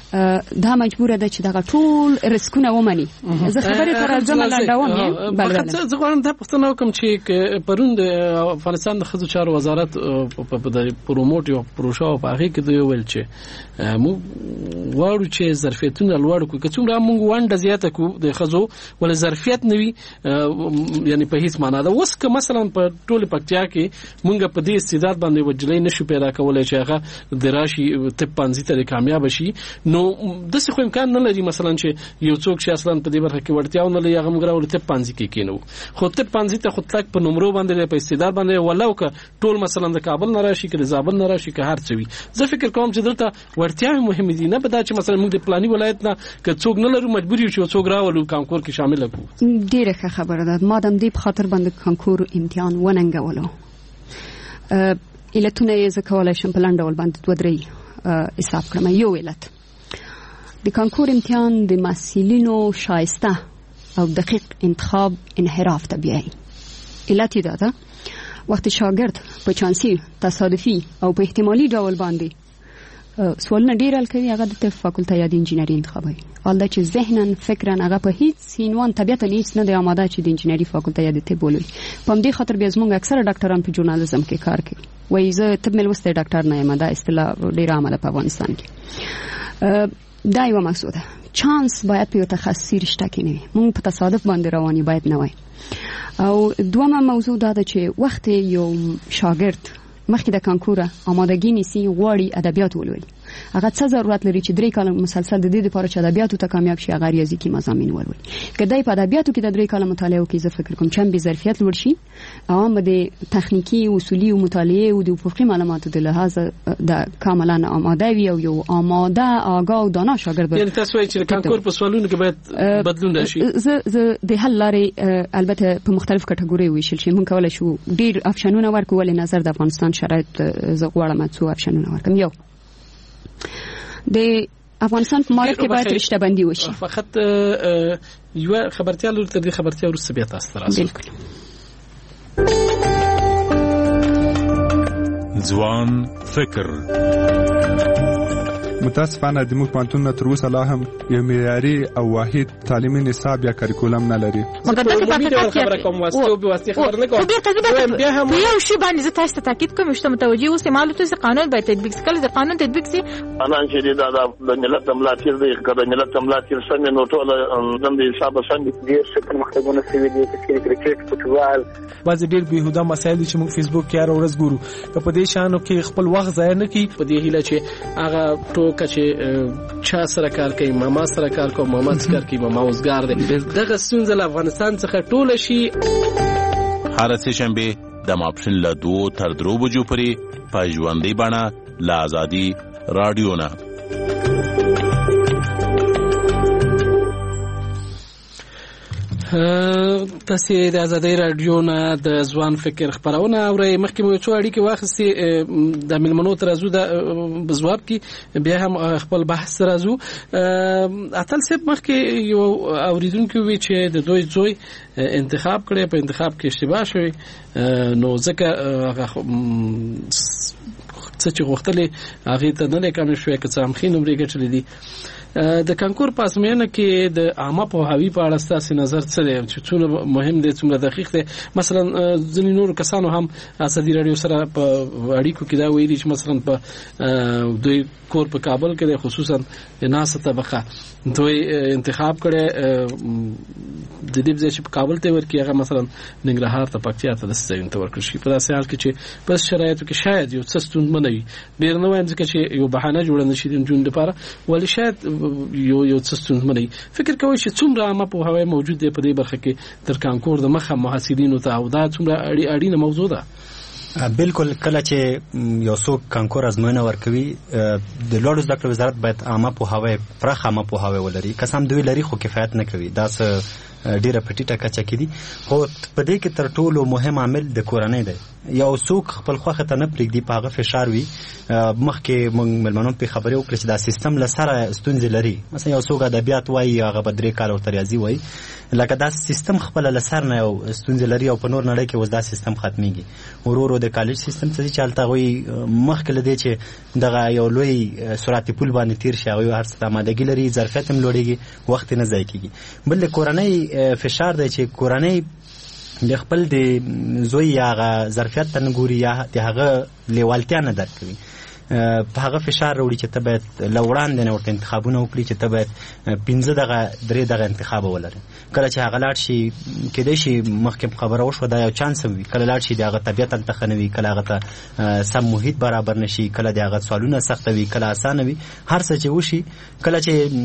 دا مجبوره ده چې دغه ټول ریسکونه ومني. زه خبرې تر ځم لاندوم. بله زه غواړم دا پوښتنه وکم چې پرون د افغانستان د ښځو چارو وزارت په پروموټ یو پروژه په هغه کې دوی ویل چې موږ غواړو چې ظرفیتونه لوړ کړو. که څومره موږ ونډه زیاته کړو د ښځو ول ظرفیت نوي یعنی په هیڅ معنا ده. اوس که مثلا په ټول پکتیا کې موږ په دې استعداد باندې وجلې نشو پیدا کولای چې هغه د راشي طب پانزي ته کامیاب شي، نو د څه خو امکان نه لري مثلا چې یو څوک چې اصلا په دې برخه کې ورتیاو نه لري هغه موږ راول طب پانزي کې کینو. خو طب پانزي ته خو تک په نمبرو باندې په استعداد باندې ولو که ټول مثلا د کابل نه راشي که د زابل نه راشي که هر څه وي. زه فکر کوم چې دلته ورتیاوي مهم دي، نه به دا چې مثلا موږ د پلاني ولایت نه که څوک نه لرو مجبور یو چې څوک راولو کانکور کې شامل کړو. ډیره ښه خبره ده. ما دم دې په خاطر باندې کانکور امتحان وننګولو. علتونه یې زه کولای شم په لاندې ډول باندې دوه درې حساب کړم. یو علت د کانکور امتحان د محصلینو شایسته او دقیق انتخاب انحراف ته بیایي. علت یې دا ده وخت شاګرد په چانسي تصادفي او په احتمالي ډول باندې سوالونه ډیر حل کوي هغه د طب فاکولته یا د انجینری انتخابوي. حال دا چې ذهناً فکراً هغه په هیڅ عنوان طبیعتا هیڅ نه دی آماده چې د انجینری فاکولته یا د طب ولولي. په همدې خاطر بیا زموږ اکثره ډاکټران په ژورنالیزم کې کار کوي. وایي زه طب مې لوستی ډاکټر نه یم. دا اصطلاح ډیره عامه ده په افغانستان کې. دا یو موضوع ده. چانس باید په یو تخصصي رشته کې نه وي. موږ په تصادف باندې رواني باید نه وای. او دومره موضوع دا ده چې وخت یو شاګرد مخکې د کانکور آمادګي نیسي غواړي ادبیات ولولي هغه څه ضرورت لري چې 3 کاله مسلسل د دې لپاره چې ادبیاتو ته کامیاب شي هغه ریاضي کې مضامین ولولي کله په ادبیاتو کې د 3 کاله مطالعه وکړي زه فکر کوم چې به ظرفیت لوړ شي او هم د تخنیکی اصولي او مطالعه او د افقي معلوماتو د لحاظ د کاملا آماده وي او یو آماده آگاه او دانا شاګرد یعنی تاسو وایئ چې کانکور په سوالونو کې باید بدلون راشي زه د حل لارې البته په مختلف کټګوري ویشل شي مونږ کولای شو ډیر افشنونه ورکو ولې نظر د افغانستان شرایط زه غواړم څو افشنونه ورکم یو د افغانستان په مارکت کې باید رشته بندي وشي فقط یو خبرتیا لور تر دې خبرتیا ورسره بیا تاسو ته راځي بالکل ځوان فکر متاسفانه د موږ پانتون تر اوسه لا هم یو معیاري او واحد تعلیمي نصاب یا کریکولم نه لري مګر د پاتې خبره کوم واسطه او به واسطه خبر نه کوم بیا هم یو شی باندې زه تاسو ته تاکید کوم چې متوجي اوسه معلومات چې قانون باید تطبیق کړي د قانون تطبیق سي انا چې د ملت ملاتیر دی کله ملت ملاتیر څنګه نو ټول د حساب څنګه ډیر څه پرمختګونه سوي دي چې کرکټ فوتبال بعض ډیر بهوده مسایل چې موږ فیسبوک کې هر ورځ ګورو که په دې شانو کې خپل وخت ضایع نه کړي په دې هیله چې هغه چې چا سره کار کوي ماما سره کار کوي ماما سره کار کوي ماما اوسګار دی دغه ستونزه له افغانستان څخه ټول شي هر څه شنبه د ماپښین له 2 تر 3 بجو پورې په ژوندۍ بڼه له آزادي رادیو نه تاسو د آزادۍ رادیو نه د ځوان فکر خبرونه اورئ مخکې مو څو اړیکې واخیستې د ملمنو ترازو د بزواب کې بیا هم خپل بحث ترازو اتل سپ مخکې یو اوریدونکو وی چې د دوی زوی انتخاب کړي په انتخاب کې اشتباه شوی نو ځکه څه چې غوښتلې هغه ته نه لیکم شوی که څه هم خې نمرې ګټلې دي د کانکور په ازموینه کې د عامه پوهاوی په اړه ستاسو نظر څه دی چې څومره مهم دی څومره دقیق دی مثلا ځینې نور کسانو هم آزادي رادیو سره په اړیکو کې دا ویلي چې مثلا په دوی کور په کابل کې د خصوصا ناسه طبقه دوی انتخاب کړي د دې ځای چې په کابل ته ورکی هغه مثلا ننګرهار ته پکتیا ته د ځای ته ورکړي شي په داسې حال کې چې په شرایطو کې شاید یو څه ستونزمن وي ډیر نه وایم ځکه چې یو بهانه جوړ نه شي د جون لپاره ولې شاید یو څه ستونزمن وي فکر کوي چې څومره عامه پوهاوی موجود دی په دې برخه کې تر کانکور د مخه محصلینو ته او دا څومره اړینه موضوع ده بالکل کله چې یو څوک کانکور ازموینه ورکوي د لوړو زده کړو وزارت باید عامه پوهاوی پراخ عامه پوهاوی ولري قسم دوی لري خو کفایت نه کوي دا څه ډیره پټیټه کچه کې دي خو په دې کې تر ټولو مهم عامل د کورنۍ دی یو څوک خپل خوخه ته نه پرېږدي په هغه فشار وي مخکې موږ ملمنو په خبرې وکړه چې دا سیستم له سره ستونزې لري مثلا یو څوک ادبیات وایي هغه به 3 کال ورته ریاضي وایي لکه دا سیستم خپل له سر نه یو ستونزې لري او په نور نړۍ کې اوس دا سیستم ختميږي ورورو د کالج سیستم څه چې حالت وي مخکې لدی چې دغه یو لوی سرعتي پول باندې تیر شي او هر څه آمادګي لري ظرفیت هم لوړیږي وخت نه ضایع کیږي بل کورنۍ فشار دی چې کورنۍ د خپل د زوی یا ظرفیت ته نه ګوري یا د هغه لیوالتیا نه درک کوي په هغه فشار وروړي چې ته باید لوړاندې نه ورته انتخابونه وکړي چې ته باید 15 دغه 3 دغه انتخاب ولري کله چې هغه لاړ شي کېدای شي مخکې خبره وشو دا یو چانس وي کله لاړ شي دغه طبيعت تخنوي کله هغه ته سم محیط برابر نشي کله دغه سوالونه سخت وي کله اسانه وي هر څه چې وشي کله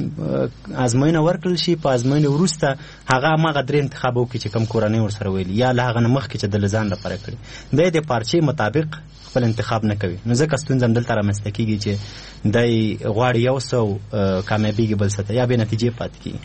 چې ازموینه ورکړل شي په ازموینه وروسته هغه ماغه 3 انتخاب وکړي چې کم کورانه ورسره ویل یا له هغه مخکې چې د لزان لپاره کړي د پارچې مطابق خپل انتخاب نه کوي نو ځکه ستونزه دلته رامنځته کیږي چې دای غواړي یو څو کامیابیږي بل څه یا به نتیجې پات کی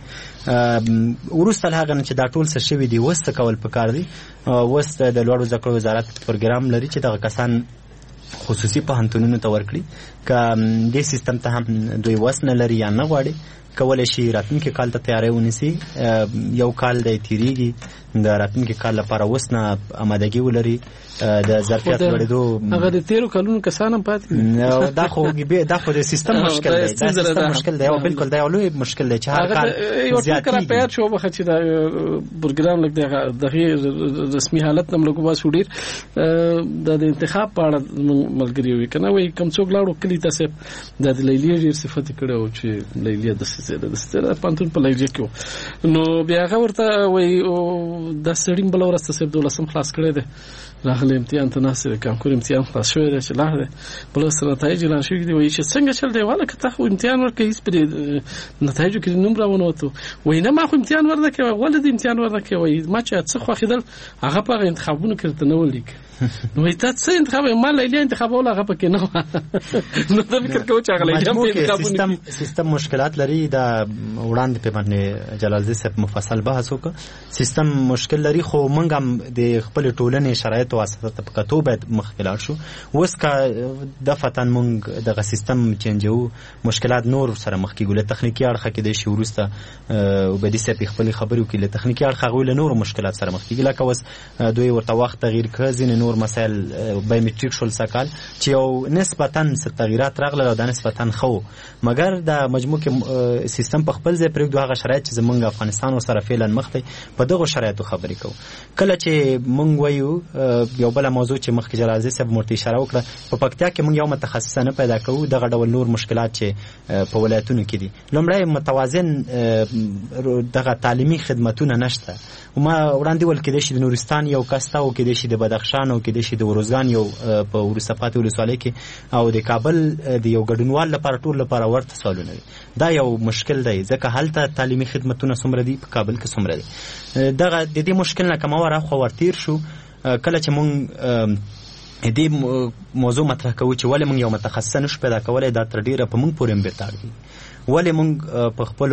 ورسته هغه نه چې دا ټول څه شوی دی وسته کول پکار دی وسته د لوړو ذکر وزارت پروګرام لري چې دا کسان خصوصي پوهنتونونو ته ورکړي ک دې سیستم ته هم دوی وسنه لري یا نه غواړي کولای شي راتلونکي کال ته تیاری ونیسي یو کال د تیریږي د راتلونکي کال لپاره وسنه آمادګي ولري د ظرفیت لريدو هغه د 13 کلونو کسانم پات دا خو د سیستم مشکل دی دا سیستم مشکل دی او بالکل دا یو لوی مشکل دی چې هر کال زیاتې یو پیاټ شو بخښ چې دا پروګرام لګ د رسمي حالت نم لګو واسو ډیر د انتخاب په اړه ملګری وي کنه وای کوم څوک لاړو کلی تاسو د لیلی ډیر صفات کړو چې لیلی د د ستر پانتون په لایجه کې نو بیا هغه ورته وای د سړیم بل ورسته سب 12 خلاص کړی دی راغلی امتحان ته ناست دی کانکور امتحان خلاص شوی دی چې لاړ دی بل سره نتایج اعلان شوي دي وایي چې څنګه چل دی والا که تا خو امتحان ورکړې هېڅ پرې نتایجو کې نوم راونوتو وایي نه ما خو امتحان ورنکړې ولې دې امتحان ورنکړې وایي ما چې څه خوښېدل هغه په هغه انتخابونو کې درته نه ولیکه نو وایي تا څه انتخاب ما لیلیه انتخابوله هغه پکې نه وه نو ته فکر کوو چې هغه لیلیه په انتخابونو کې سیستم مشکلات لري دا وړاندې په باندې جلالزی صاحب مفصل بحث وکړ سیستم مشکل لري خو موږ هم د خپل ټولنې شرایط واسطه په کتو باید مخکې لاړ شو اوس کا دفتن موږ دغه سیستم چینجو مشکلات نور سره مخکې ګوله تخنیکی اړخ کې د شی ورسته وبدي صاحب خپل خبرو کې له تخنیکی اړخ غوله نور مشکلات سره مخکې ګله کوس دوی ورته وخت تغییر کړي نور مسائل بایومټریک شول سکال چې یو نسبتاً تغیرات راغله او د نسبتاً خو مګر د مجموع کې سیستم په خپل ځای پرېږدو هغه شرایط چې زمونږ افغانستان سره فعلا مخ دی په دغه شرایطو خبرې کوو کله چې مونږ وایو یو بل موضوع چې مخکې جلالزی صاحب مرته اشاره وکړه په پکتیا کې مونږ یو متخصص نه پیدا کوو دغه ډول نور مشکلات چې په ولایتونو کې دي لومړی متوازن دغه تعلیمي خدمتونه نشته وما وړاندې ول کې د شي د نورستان یو کستا او کې د شي د بدخشان او کې د شي د وروزګان یو په ورسته پاتې ولسوالۍ کې او د کابل د یو ګډونوال لپاره ټول لپاره ورته سوالونه دي دا یو مشکل دی ځکه هلته تعلیمي خدمتونه څومره دي په کابل کې څومره دي دغه د دې مشکل نه کومه راخو ورتیر شو کله چې مونږ دې موضوع مطرح کوو چې ولې مونږ یو متخصص نشو پیدا کولای دا تر ډیره په مونږ پورې امبیتار دي ولې مونږ په خپل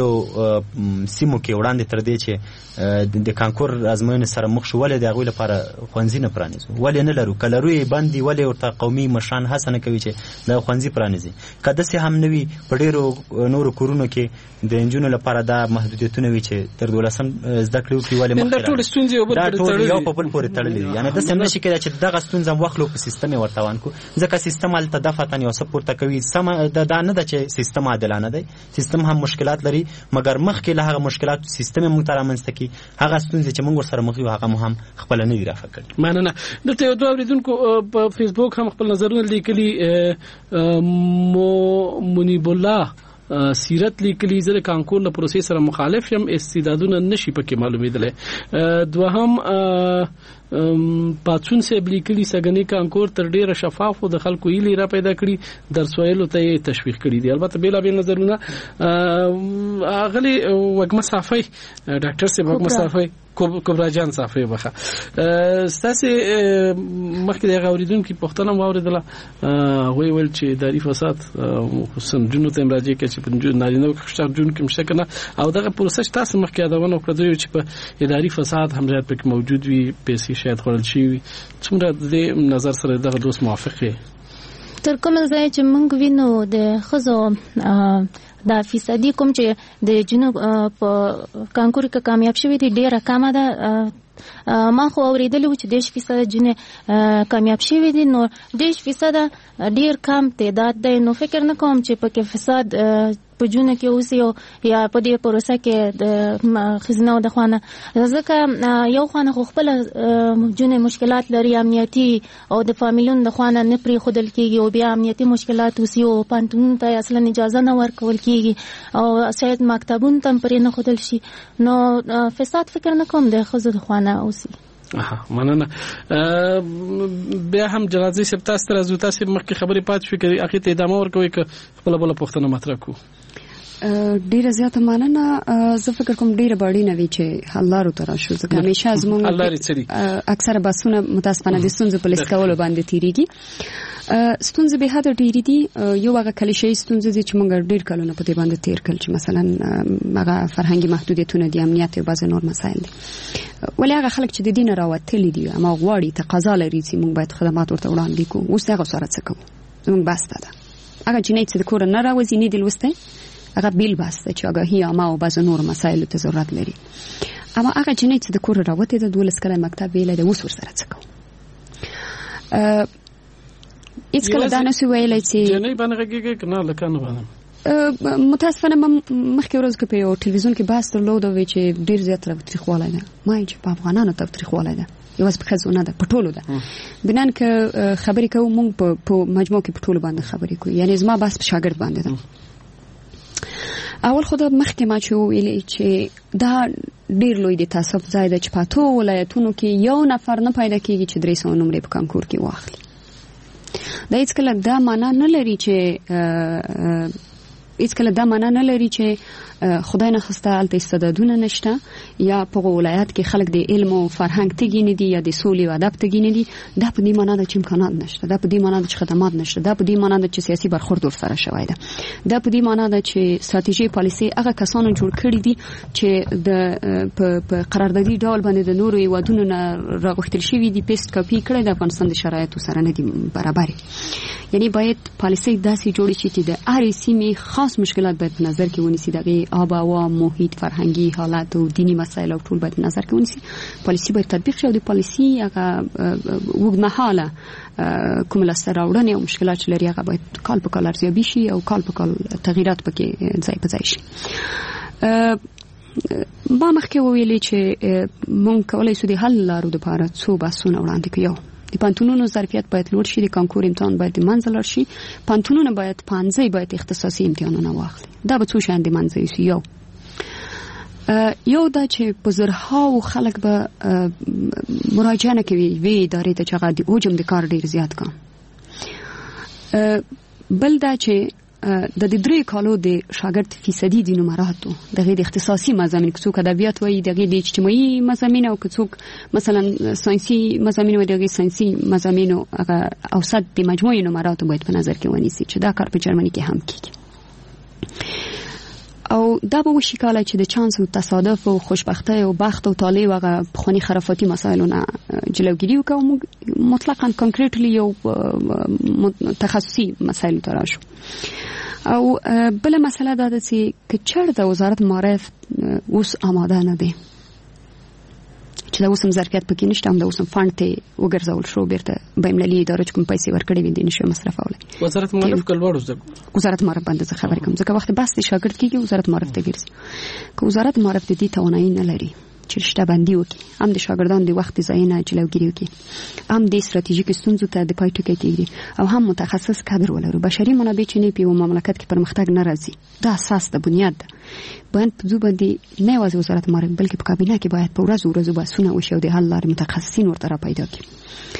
سیمو کې وړاندې تر دې چې د کانکور ازموینې سره مخ شو ولې د هغوی لپاره ښوونځي نه پرانیزو ولې نه لرو که لرو یې بند دي ولې ورته قومي مشران هڅه نه کوي چې دا ښوونځي پرانیزي که داسې هم نه وي په ډېرو نورو کورونو کې د نجونو لپاره دا محدودیتونه وي چې تر 12 زده کړې وکړي ولې مخکې دا ټول یو په بل پورې تړلي دي یعنې داسې هم نه شي کېدای چې دغه ستونزه هم واخلو په سیستم یې ورته وان کړو ځکه سیستم هلته دفعتاً یو څه پورته کوي سمه دا نه ده چې سیستم عادلانه دی سیستم هم مشکلات لري مګر مخکې له هغه مشکلات سیستم موږ ته رامنځته کړي هغه ستونزې چې موږ ورسره مخ یو هغه مو هم خپله نه دي رافع کړي مننه دلته یو دوه اورېدونکو په فیسبوک هم خپل نظرونه لیکلي منیب الله سیرت لیکلی زره کانکور له پروسې سره مخالف یم استعدادونه نشي پکې معلومېدل دوهم پاتون سه لیکلی سګنی کانکور تر ډیره شفاف او د خلکو ایلی را پیدا کړي درس ویلو ته تشویق کړي دي البته بیل نظرونه اغلی وګ مسافي ډاکټر سه وګ مسافي کبرا جان صافي بخه ستاسو مخکې د غوریدونکو پښتنه واوریدله وی ول چې اداري فساد خصوصا جنو ته راځي چې په نارینه کښتر جون کې مشته کنه او دغه پروسس تاسو مخکې یادونه کړو چې په اداري فساد هم ځای پکې موجود وي پیسې شاید خورل شي څومره د نظر سره دغه دوس موافقه تر کومه ځای چې موږ وینو د خزو دا فیصدي کوم چې د جنوب په کانکور کې کامیاب شوی دی ډیره کم ده ما خو اوریدلی و چې 10% جنې کامیاب شوی دي نو 10% ډیر کم تعداد دی نو فکر نه کوم چې په کې فساد په جون کې اوسي یا په دې پروسه کې د خزانه د خوانه ځکه یو خوانه خپل جون مشکلات لري امنیتي او د فامیلونو د خوانه نه پری خودل کیږي او بیا امنیتي مشکلات اوسي او پانتون ته اصلا اجازه نه ورکول کیږي او سید مکتبون تم پرې نه خودل شي نو فساد فکر نه کوم د خزو د خوانه اوسي مننه بیا هم جلالزی صاحب تاسو تر زو تاسو مخکې خبرې پات شو کړي اخی ته ادامه ورکوي ک خپل بل پښتنه مطرح کو ډیره زیاته مننه زه فکر کوم ډیره باندې نوي چې الله رو ترا شو ځکه همیشه زموږ اکثره باسونه متاسفانه د ستونزو په لیست کولو باندې تیریږي ستونزې به هدا ډیری دي یو هغه کلیشې ستونزې چې موږ ډیر کلونه په دې باندې تیر کړل چې مثلا هغه فرهنګي محدودیتونه دي امنیت او بعض نور مسایل دي ولې هغه خلک چې د دین راوتلي دي اما غواړي تقاضا لري چې موږ باید خدمات ورته وړاندې کوو اوس هغه سره څه کوو موږ باسته ده هغه چې نه چې د کور نه راوځي نه دی لوسته هغه بیل باسته چې هغه هي اما او بعض نور مسایل ته ضرورت لري اما هغه چې نه چې د کور راوته د 12 کله مکتب ویل د اوس سره څه کوو هیڅ کله دا نشو ویلای چې جنې باندې کېږي کنه لکه نه باندې متاسفانه مخکې ورځ کې په یو ټلویزیون کې بحث درلود او چې ډیر زیات تاریخواله ده ما چې په افغانانو تاریخواله ده یو څه خزونه ده پټولو ده بنان ک خبرې کوم مونږ په مجموع کې پټولو باندې خبرې کوو یعنی زما بحث په شاګرد باندې ده اول خو د مخکې ما چې ویلې چې دا ډیر لوی د تاسف ځای د چپاتو ولایتونو کې یو نفر نه پیدا کیږي چې 300 نمرې په کانکور کې واخلي. دا هیڅ کله دا معنا نه لري چې خدای نه خواسته الته استعدادونه نشته یا په ولایت کې خلک د علم او فرهنګ تګی نه دي یا د سولې او ادب تګی نه دي. دا په دې معنا ده چې امکانات نشته، دا په دې معنا ده چې خدمات نشته، دا په دې معنا ده چې سیاسي برخورد ورسره شوی ده، دا په دې معنا ده چې ستراتیژي پالیسي هغه کسانو جوړ کړی دي چې د په قراردادي ډول باندې د نورو هیوادونو نه راغوښتل شوی دي پیست کاپی کړی د افغانستان د شرایطو سره نه دي برابر. یعنی باید پالیسي داسې جوړ شي چې د هر سیمې خاص مشکلات باید په نظر کې ونیسي، دغه آب و هوا، محیط، فرهنګي حالات او دینی مسایل او ټول باید په نظر کې ونیسي. پالیسي باید تطبیق شي او د پالیسي هغه وګمحاله کوم لاسته راوړنې او مشکلات چې لري هغه باید کال په کال ارزیابي شي او کال په کال تغییرات پکې ځای په ځای شي. ما مخکې ویلې چې مونږ کولای شو د حل لارو لپاره څو بحثونه وړاندې کړو. د پانتونونو ظرفیت باید لوړ شي، د کانکور امتحان باید د منځ لار شي، پانتونونه باید 15 باید اختصاصي امتحانونه واخلي. دا به څو شان د منځ وي. یو دا چې په زرهاو خلک به مراجعه نه کوي وی ادارې ته چې هغه د حجم د کار ډیر زیات کا. بل دا چې د 3 کالو د شاګرد فیصدي د نمراتو دغه د اختصاصي مضامین څوک ادبیات وایي، دغه د اجتماعي مضامین او څوک مثلا ساينسي مضامین وایي، دغه ساينسي مضامین او اوسط د مجموعي نمراتو باید په نظر کې ونیسي چې دا کار په جرمني کې هم کیږي. او دا به وشي کله چې د چانس او تصادف او خوشبختی او بخت او طالع او خونی خرافاتي مسایلونه جلوگیری وکړو، مطلقاً کانکریټلی یو تخصصي مسایل ته راشو. او بل مسله دا ده چې چېرته وزارت معارف اوس آماده نه دی چې دا اوسم ظرفیت پکې نشته، هم دا اوسم فاند ته وګرځول شو بیرته بین‌المللي ادارو چې کوم پیسې ورکړې وي د نشو مصرفولای. وزارت معارف کلوړو وزارت معارف باندې خبرې کوم ځکه وخت بس د شاګرد کېږي وزارت معارف ته ګرځي. که وزارت معارف د دې توانایي نه لري چې رشته بندي وکړي، هم د شاګردانو د وخت ځای نه جلوګیری وکړي، هم د ستراتیژیک ستونزو ته د پای ټکی کېږي، او هم متخصص کادر ولرو. بشري منابع چې نه په مملکت کې پرمختګ نه راځي، دا اساس د بنیاد ده. باید په دې باندې نه یوازې وزارت معارف بلکې په کابینه کې باید په ورځو بحثونه وشي او د حل لارې متخصصین ورته را پیدا کړي.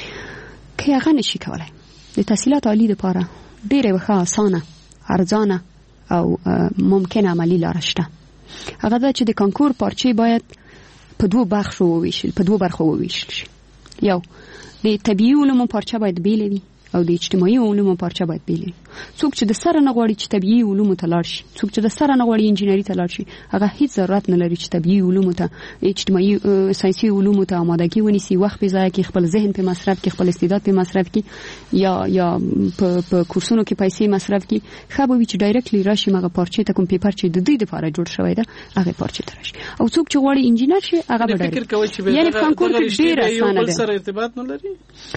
که هغه نشي کولای د تحصیلات عالی لپاره ډېره ښه اسانه ارزانه او ممکنه عملی لار شته. هغه دا چې د کانکور پارچې باید په 2 برخو وویشل شي. یو د طبيعي علومو پارچه باید بیل وي او د اجتماعي علومو پارچه باید بیل وي. څوک چې د سره نه غواړي چې طبيعي علومو ته لاړ شي، څوک چې د سره نه غواړي انجینری ته لاړ شي، هغه هیڅ ضرورت نه لري چې طبيعي علومو ته اجتماعي ساينسي علومو ته آمادګي ونیسي، وخت په ځای کې خپل ذهن په مصرف کې، خپل استعداد په مصرف کې یا په کورسونو کې پیسې مصرف کې. خو به چې ډایرکټلی راشي مغه پارچې ته کوم پیپر چې د دې لپاره جوړ شوی ده هغه پارچې ته راشي. او څوک چې غواړي انجینر شي هغه به ډایرکټ یعنی کانکور کې ډیر اسانه ده. سره ارتباط نه لري.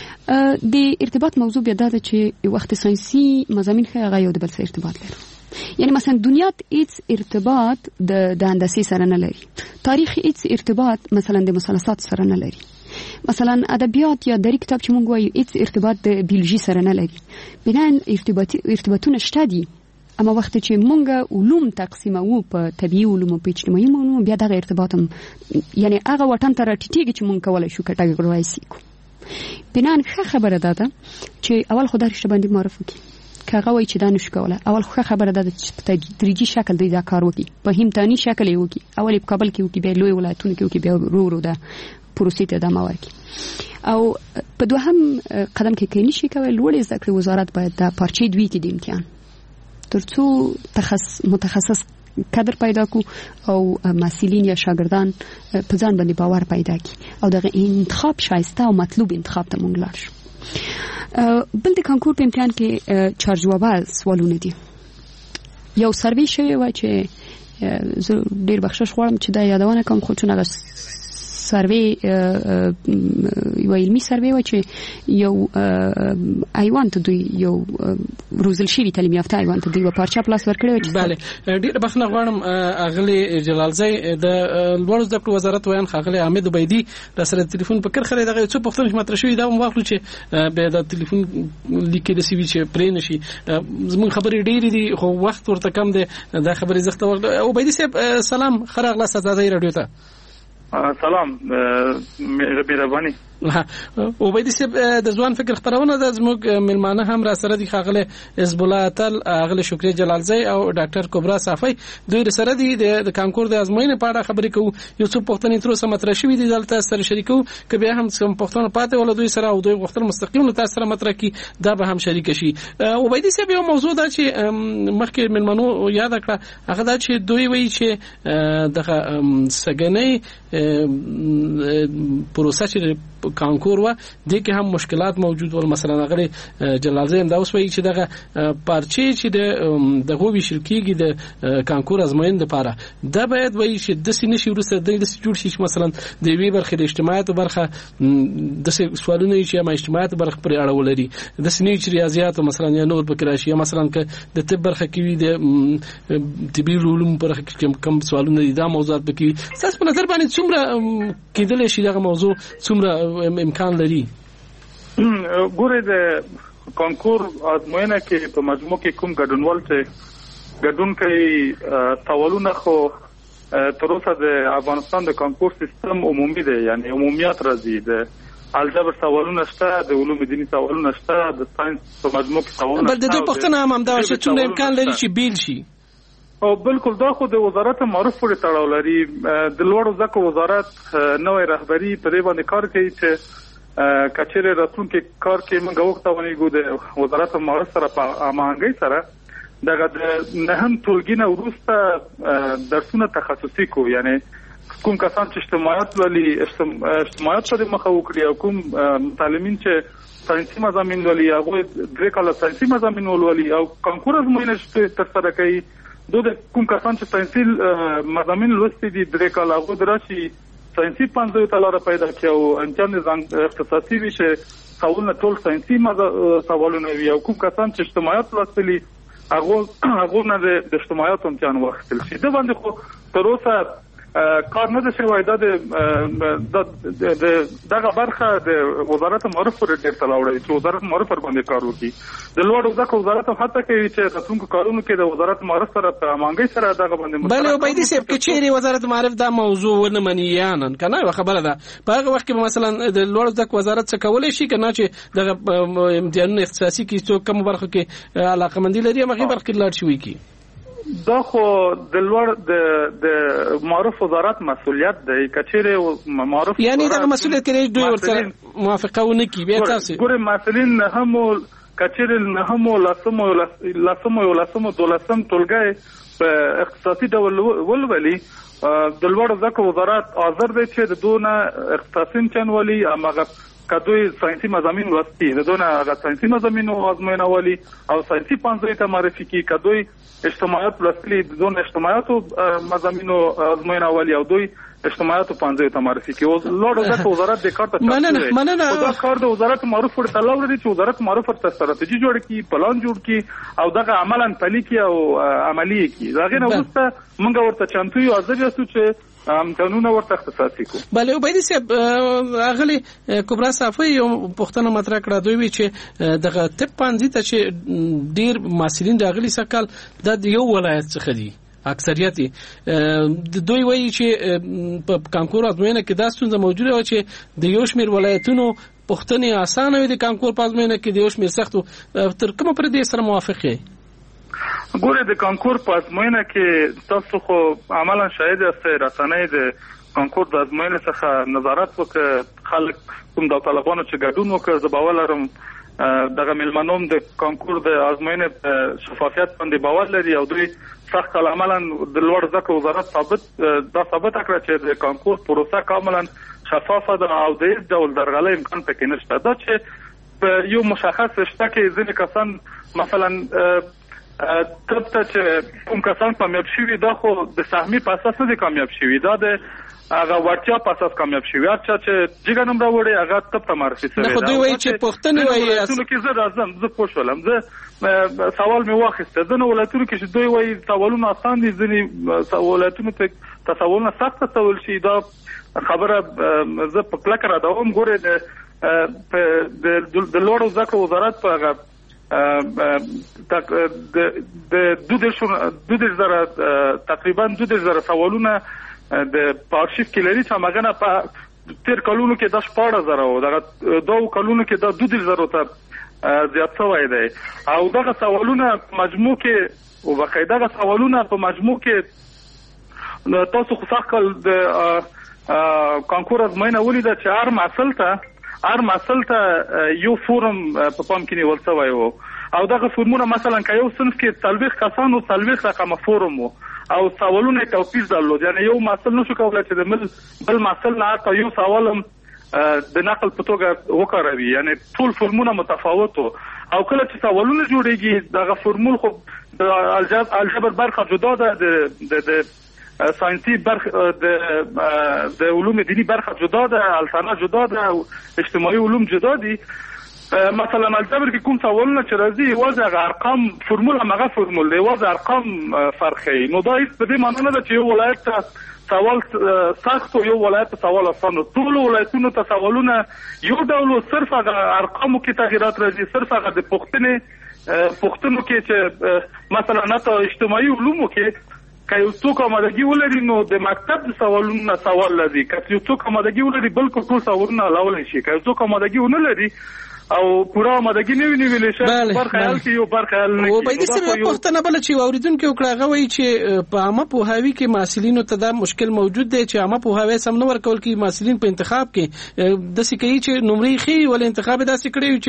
د ارتباط موضوع بیا دا چې وخت ساينسي مضامین خو هغه یو د بل سره ارتباط لري. یعنی مثلا دنیا هیڅ ارتباط د هندسي سره نه لري، تاریخ هیڅ ارتباط مثلا د مثلثات سره نه لري، مثلا ادبیات یا دري کتاب چې مونږ وایو هیڅ ارتباط د بیولوژي سره نه لري. بنان ارتباطونه شته دي، اما وخت چې مونږ علوم تقسیمو په طبيعي علوم او په اجتماعي علوم بیا دغه ارتباط یعنی هغه وطن ته راټیټیږي چې مونږ کولای شو کټاګورایز کو. بنان ښه خبره ده چې اول خدای رشته باندې معرفي کړي. کاغه وای چې دا نشو کوله، اول خو خبره ده چې په تدریجي شکل دا کار وکړي، په همتانی شکل یې وکړي، اول په کابل کې وکړي، بیا لوی ولایتونو کې وکړي، بیا ورو ده پروسې ته ادامه ورکړي. او په دوهم قدم کې کینی شي کوي لوړ زده کړې وزارت باید دا پارچې دوی کې د امتحان ترڅو متخصص کادر پیدا کو او مسئولین یا شاګردان په ځان باندې باور پیدا کړي او دغه انتخاب شایسته او مطلوب انتخاب ته مونږ لاړ شو. بل د کانکور په امتحان کې چارجوابه سوالونه دي. یو سروې شوی و چې زه ډیر بخښش غواړم چې دا یادونه کوم، خو چون هغه سروې یو علمي سروې و چې یو ایوان ته دوی یو روزل شوی تعلیم یافته ایوان ته دوی په پارچه پلاس ورکړی و. بله ډیر بخښنه غواړم اغلی جلالزی د لوړ زده کړو وزارت ویان اغلی حامد عبیدی د سره ټلیفون په کرخره دغه څو پوښتنې مطرح شوې دا واخلو چې به د ټلیفون لیکل سی وی چې پرې نشي زمون خبرې ډېرې دي خو وخت ورته کم دی دا خبرې زخته او عبیدی صاحب سلام خراغله ستاسو رادیو ته سلام مهرباني عبیدی صاحب د ځوان فکر خبرونه د زموږ ملمانه هم را سره دي خاغله حزب الله تل اغله شکري جلالزی او ډاکټر کبرا صافی دوی سره دي د کانکور د ازموینې په اړه خبرې کوو یو څو پوښتنې تر اوسه مطرح شوې دي دلته سره شریکو کبه هم څه پوښتنه پاتې ول دوی سره او دوی غوښتل مستقیم تاسو سره مطرح کی دا به هم شریک شي. عبیدی صاحب یو موضوع دا چې مخکې ملمنو یاد کړه هغه دا چې دوی وایي چې دغه سګنې پروسه چې کانکور و د کې هم مشکلات موجود ول مثلا غړي جلالزی هم دا اوس وایي چې دغه پارچې چې دغه ویشل کېږي د کانکور ازموین لپاره دا باید وایي چې د سینې ورسره د جوړ شي مثلا د وی برخه د اجتماعات برخه د سوالونه چې ما اجتماعات برخه پر اړه ولري د سینې چې ریاضیات مثلا یا نور پکې راشي مثلا ک د طب برخه کې وي د طبي علوم برخه کې کم سوالونه دي دا موضوعات پکې تاسو په نظر باندې څومره کېدل شي دغه موضوع څومره امکان لري؟ ګوره د کانکور ازموینه کې په مجموع کې کوم ګډونوال چې ګډون کوي سوالونه خو تر اوسه د افغانستان د کانکور سیستم عمومي دی یعنی عمومیت راځي د الجبر سوالونه شته د علوم دینی سوالونه شته د ساينس په مجموع کې سوالونه بل د دې پوښتنه هم دا چې څومره امکان لري چې بیل شي او بالکل دا خو د وزارت معرف پورې تړاو لري د لوړو زده کړو وزارت نوې رهبری په دې باندې کار کوي چې کچېره راتلونکي کار کې موږ وختونه د وزارت معرف سره په امانګي سره دغه نه هم ټولګینه ورسته درسونه تخصصي کو یعنی کوم کسان چې اجتماعات ولي اجتماعات ته مخه وکړي او کوم متعلمین چې ساينسي مضامین ولي هغه درې کاله ساينسي مضامین ولي او کانکور ازموینه تر سره کوي د کوم کسان چې ساينسي مضامین لوستي دي درې کاله هغه دراشي ساينسي 15 تلاره پیدا کیو انجام اختصاصي وي چې سوالونه ټول ساينسي سوالونه وي او کوم کسان چې اجتماعات لوستلي هغه نه د اجتماعات امتحان واخیستل شي د باندې خو تر اوسه کار نه ده شوی دا دغه برخه د وزارت معرف پر ډیر تلاوړي چې وزارت معرف پر باندې کار وکړي د لوړ زده کړو وزارت هم حتی کوي چې تاسو کارونه کې د وزارت معرف سره په مانګي سره دغه باندې بل عبیدی صاحب کې چیرې وزارت معرف دا موضوع ونه مني یانن کنه خبره ده په هغه وخت کې مثلا د لوړ زده کړو وزارت څه کولای شي کنه چې دغه امتحانونه اختصاصي کې څو کم برخه کې علاقمندي لري هغه برخه کې لاړ شوی کی دا خو د لوړ د معرف وزارت مسؤلیت دی کچېره معرف یعنی دا مسؤلیت کوي دوی ورته موافقه ونه کی بیا تاسو ګوره مسؤلین هم کچېره نه هم لاسمو دولسم ټولګي په اختصاصي ډول ولولي د لوړ زده کړو وزارت حاضر دی چې د دونه اختصاصي چنولي امغه کدوې ساينسي مضامین وستي د دونه غا ساينسي مضامین ازموینه والی او ساينسي 15 ته معرفي کی کدوې اجتماعات لوستلي د دونه اجتماعاتو مضامین ازموینه والی او دوی اجتماعاتو 15 ته معرفي کی او لوړ زده وزارت د کار ته مننه دا کار د وزارت معرف پر تلاو لري چې وزارت معرف پر استراتیژي جوړ کی پلان جوړ کی او دغه عملاً پلي کی او عملی کی داغه نو وسته موږ ورته چانتو یو ازجه سو چې قانون ورته اختصاصي کو بله عبیدی صاحب اغلی کبرا صافی یو پښتنه مطرح کړه دوی وی چې دغه طب پانځي ته چې ډیر ماسلین د اغلی سکل د یو ولایت څخه دي اکثریت دوی وایي چې په کانکور ازموینه کې دا ستونزه موجوده و چې د یو شمېر ولایتونو پښتنې اسانه وي د کانکور په ازموینه کې د یو شمېر سختو تر کومه پر دې سره موافق یې ګوره د کانکور په ازموینه کې تاسو خو عملاً شاهد یاستئ رسنۍ د کانکور د ازموینې څخه نظارت وکړ خلک کوم د طالبانو چې ګډون وکړ زه باور لرم دغه ملمنوم د کانکور د ازموینې شفافیت باندې باور لري او دوی سخت عملاً د لوړ زده کړو وزارت ثابت کړ چې د کانکور پروسه کاملاً شفافه ده او د هیڅ ډول درغلۍ امکان پکې نشته دا چې یو مشخص شته کې ځینې کسان مثلا طب ته چې کوم کسان کامیاب شوي دا خو د سهمي په اساس نه دي کامیاب شوي، دا د هغه وړتیا په اساس کامیاب شوي. هر چا چې جګه نمره وړي هغه طب ته معرفي شوی دا. خو دوی وایي چې پوښتنې وایي ولایتونو کې زه راځم، زه پوه شولم، زه سوال مې واخیسته. ځینې ولایتونو کې چې دوی وایي سوالونه اسان دي، ځینې ولایتونو ته سوالونه سخت ستول شي. دا خبره زه په کلکه ردوم. ګورې د لوړو زده کړو وزارت په هغه د 2000 تقریبا 2000 سوالونه د پارشیف کې لري چې هغه نه په تیر کلونو کې د 14000 او دغه دوه کلونو کې د 2000 ته زیات شوی دی. او دغه سوالونه مجموع کې او بقاعده سوالونه په مجموع کې تاسو خو ځکه د کانکور ازموینه ولیده چې هر محصل ته یو فورم په پام کې نیول شوی و، او دغه فورمونه مثلا که یو صنف کې 40 کسان او 40 رقمه فورم و او سوالونه توپیر درلود، یعنی یو محصل نشو کولای چې د بل محصل نه حتی یو سوال د نقل په توګه وکاروي، یعنی ټول فورمونه متفاوت و. او کله چې سوالونه جوړیږي دغه فورمول خو د الجبر برخه جدا ده، د ساينسي برخه د علوم دینی برخه جدا ده، الفنا جدا ده او اجتماعي علوم جدا دي. مثلا الجبر کې کوم سوالونه چې راځي یوازې هغه ارقام فرمول هغه فرمول دی، یوازې ارقام فرقي. نو دا هیڅ په دې معنی نه ده چې یو ولایت ته سوال سخت او یو ولایت ته سوال آسان. ټول ولایتونو ته سوالونه یو ډول، صرف هغه ارقامو کې تغیرات راځي، صرف هغه د پوښتنو کې چې مثلا نه ته اجتماعي علومو کې که یو څوک آمادګي ولري نو د مکتب د سوالونو سوال لري، که یو څوک آمادګي ولري بلکل ټول سوالونه حلولی شي. که یو څوک آمادګي ونه لري او پورا آمادګي نه ویلې شي برخه حل کې یو برخه حل نه او په دې سره پوښتنه بل چې اوریدونکو وکړه هغه وایي چې په عامه پوهاوي کې محصلینو ته دا مشکل موجود دی چې عامه پوهاوي سم نه ورکول کې محصلین په انتخاب کې د سکهي چې نمرې خي ول انتخاب داسې کړی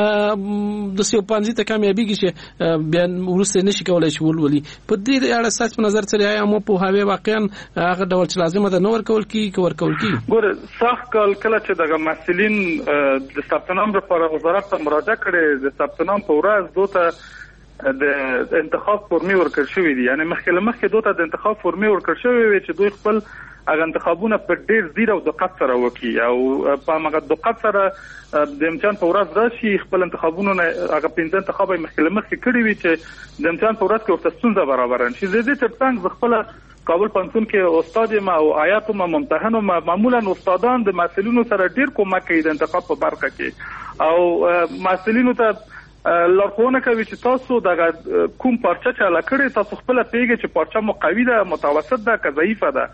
چې د 150 ته کامیابیږي چې بیا ورسته نشي کولای شي ولولي. په دې اړه ساس په نظر سره عامه پوهاوي واقعا هغه ډول چې لازمه ده نو ورکول کې ورکول کې. ګوره صح کله چې دغه محصلین د ثبت نام لپاره وزارت ته مراجعه کړې، د ثبت نام په ورځ دوته د انتخاب فورمې ورکړل شوې دي، یعنی مخکې دوته د انتخاب فورمې ورکړل شوې وي چې دوی خپل هغه انتخابونه په ډېر ځیر او دقت سره وکړي او په هغه دقت سره د امتحان په ورځ راشي خپل انتخابونه هغه 15 انتخاب مخکې کړي وي چې د امتحان په ورځ کې ورته ستونزه برابر شي. زه دې ترڅنګ خپل کابل پنځون کې استاد ما او آیاتو ما ممتحنو ما معمولا استادان د محصلینو سره ډیر کومک کوي د انتخاب په برخه کې او محصلینو ته لارښوونه کوي چې تاسو دغه کوم پارچه چې علاقه تاسو خپل پیګه چې پارچه مو قوي ده، متوسط ده، که ضعیفه ده،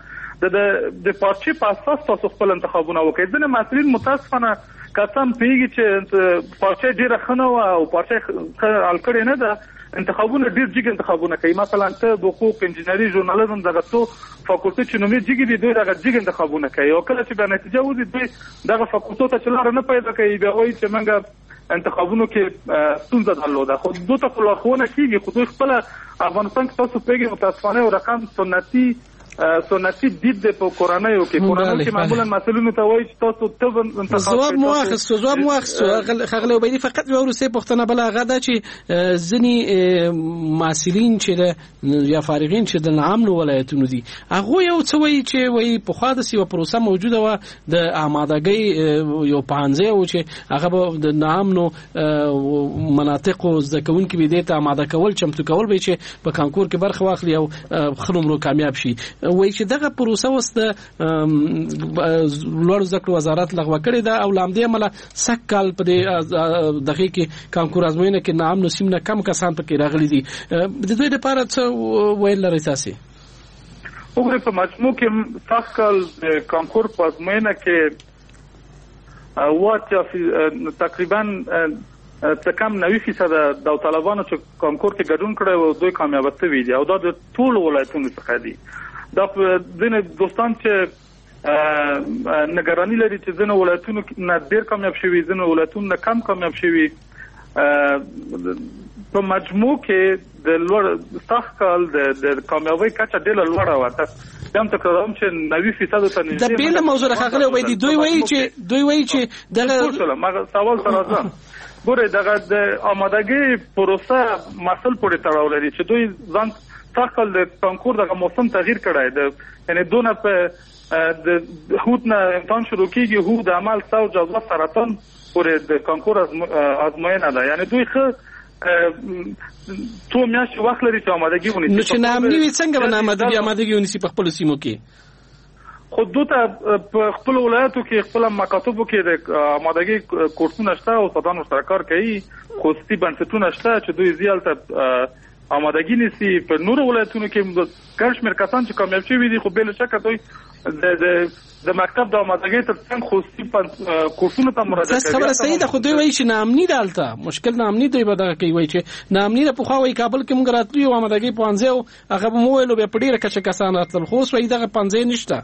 د پارچې په اساس تاسو خپل انتخابونه وکړئ. ځینې محصلین متاسفانه کسان پیګه چې پارچه ډیره ښه نه وه او پارچه حل کړې نه ده، انتخابونه ډیر جګ انتخابونه کوي. مثلا ته د حقوق، انجینری، ژورنالیزم دغه څو فاکولټي چې نومې جګ دي دوی دغه جګ انتخابونه کوي او کله چې به نتیجه وځي دوی دغه فاکولټو ته چې لاره نه پیدا کوي بیا وایي چې موږ انتخابونو کې ستونزه درلوده. خو دوی ته خو لارښوونه کېږي، خو دوی خپله افغانستان کې تاسو پوهېږئ متاسفانه یو رقم سنتي دید په کورنیو کې معمولا مسؤلینو ته وایي چې تاسو ته انتخاب جواب مؤخذ خغله وبېدی فقط یو روسي پښتنه بل هغه دا چې ځنی محصلین چې یا فارغین چې د عام ولایتونو دي هغه یو څه وایي چې وایي په خاطر سی پروسه موجوده و د آمادګۍ یو پانځه او چې هغه د نامنو مناطق ځکون کې به د آماده کول چمتو کول به چې په کانکور کې برخه واخلي او خنومرو کامیاب شي. وایي چې دغه پروسه وسته لوړ زده کړو وزارت لغوه کړې ده او لامدې عمله سږ کال په دغه کې کانکور ازموینه کې نام نصیب نه کم کسان پکې راغلي دي. د دوی لپاره څه ویل لري تاسو؟ وګورئ په مجموع کې سږ کال کانکور په ازموینه کې تقریبا کم 90% د طالبانو چې کانکور کې ګډون کړي او دوی کامیاب شوي دي او دا د ټول ولایتونو څخه دي. دا ځینې دوستان چې نگرانی لري چې ځینې ولایتونو نه ډېر کامیاب شوي، ځینې ولایتونو نه کم کامیاب شوي. په مجموع کې د لوړ سخت کال د کامیابی کچه ډېره لوړه وه. هم تکرارم چې 90% ته نږدې د بیل موضوع راغلی وای دي دوی وایي چې دغه سوال سره ځم ګوره دغه د آمادګۍ پروسه مسل پورې تړاو لري چې دوی ځان سخت کال د کانکور دغه موسم تغییر کړی د یعنی دونه په د هوت نه امتحان شروع کیږي هو د عمل سو جواب سرطان پورې د کانکور ازموینه ده یعنی دوی تو میاشتې وخت لري چې آمادګي ونیسي. نو چې نامني وي څنګه به آمادګي ونیسي په خپلو سیمو کې؟ خو دوی ته په خپلو ولایتو کې خپله مکاتبو کې د آمادګي کورسونه شته او استادان ورسره کار کوي. خصوصي بنسټونه شته چې دوی هلته آمادګي نیسي. په نورو ولایتونو کې ګڼ شمېر کسان چې کامیاب شوي دي خو بې له شکه دوی د مکتب د آمادګۍ تر څنګ خصوصي کورسونو ته مراجعه کوي. خبره صحیح ده خو دوی وایي چې ناامني ده هلته مشکل ناامني دوی به دغه کوي وایي چې ناامني ده. پخوا وایي کابل کې موږ راتلو یو آمادګۍ پوهنځی و هغه به مو ویلو بیا په ډېره کچه کسان راتلل خو اوس وایي دغه پوهنځی نشته.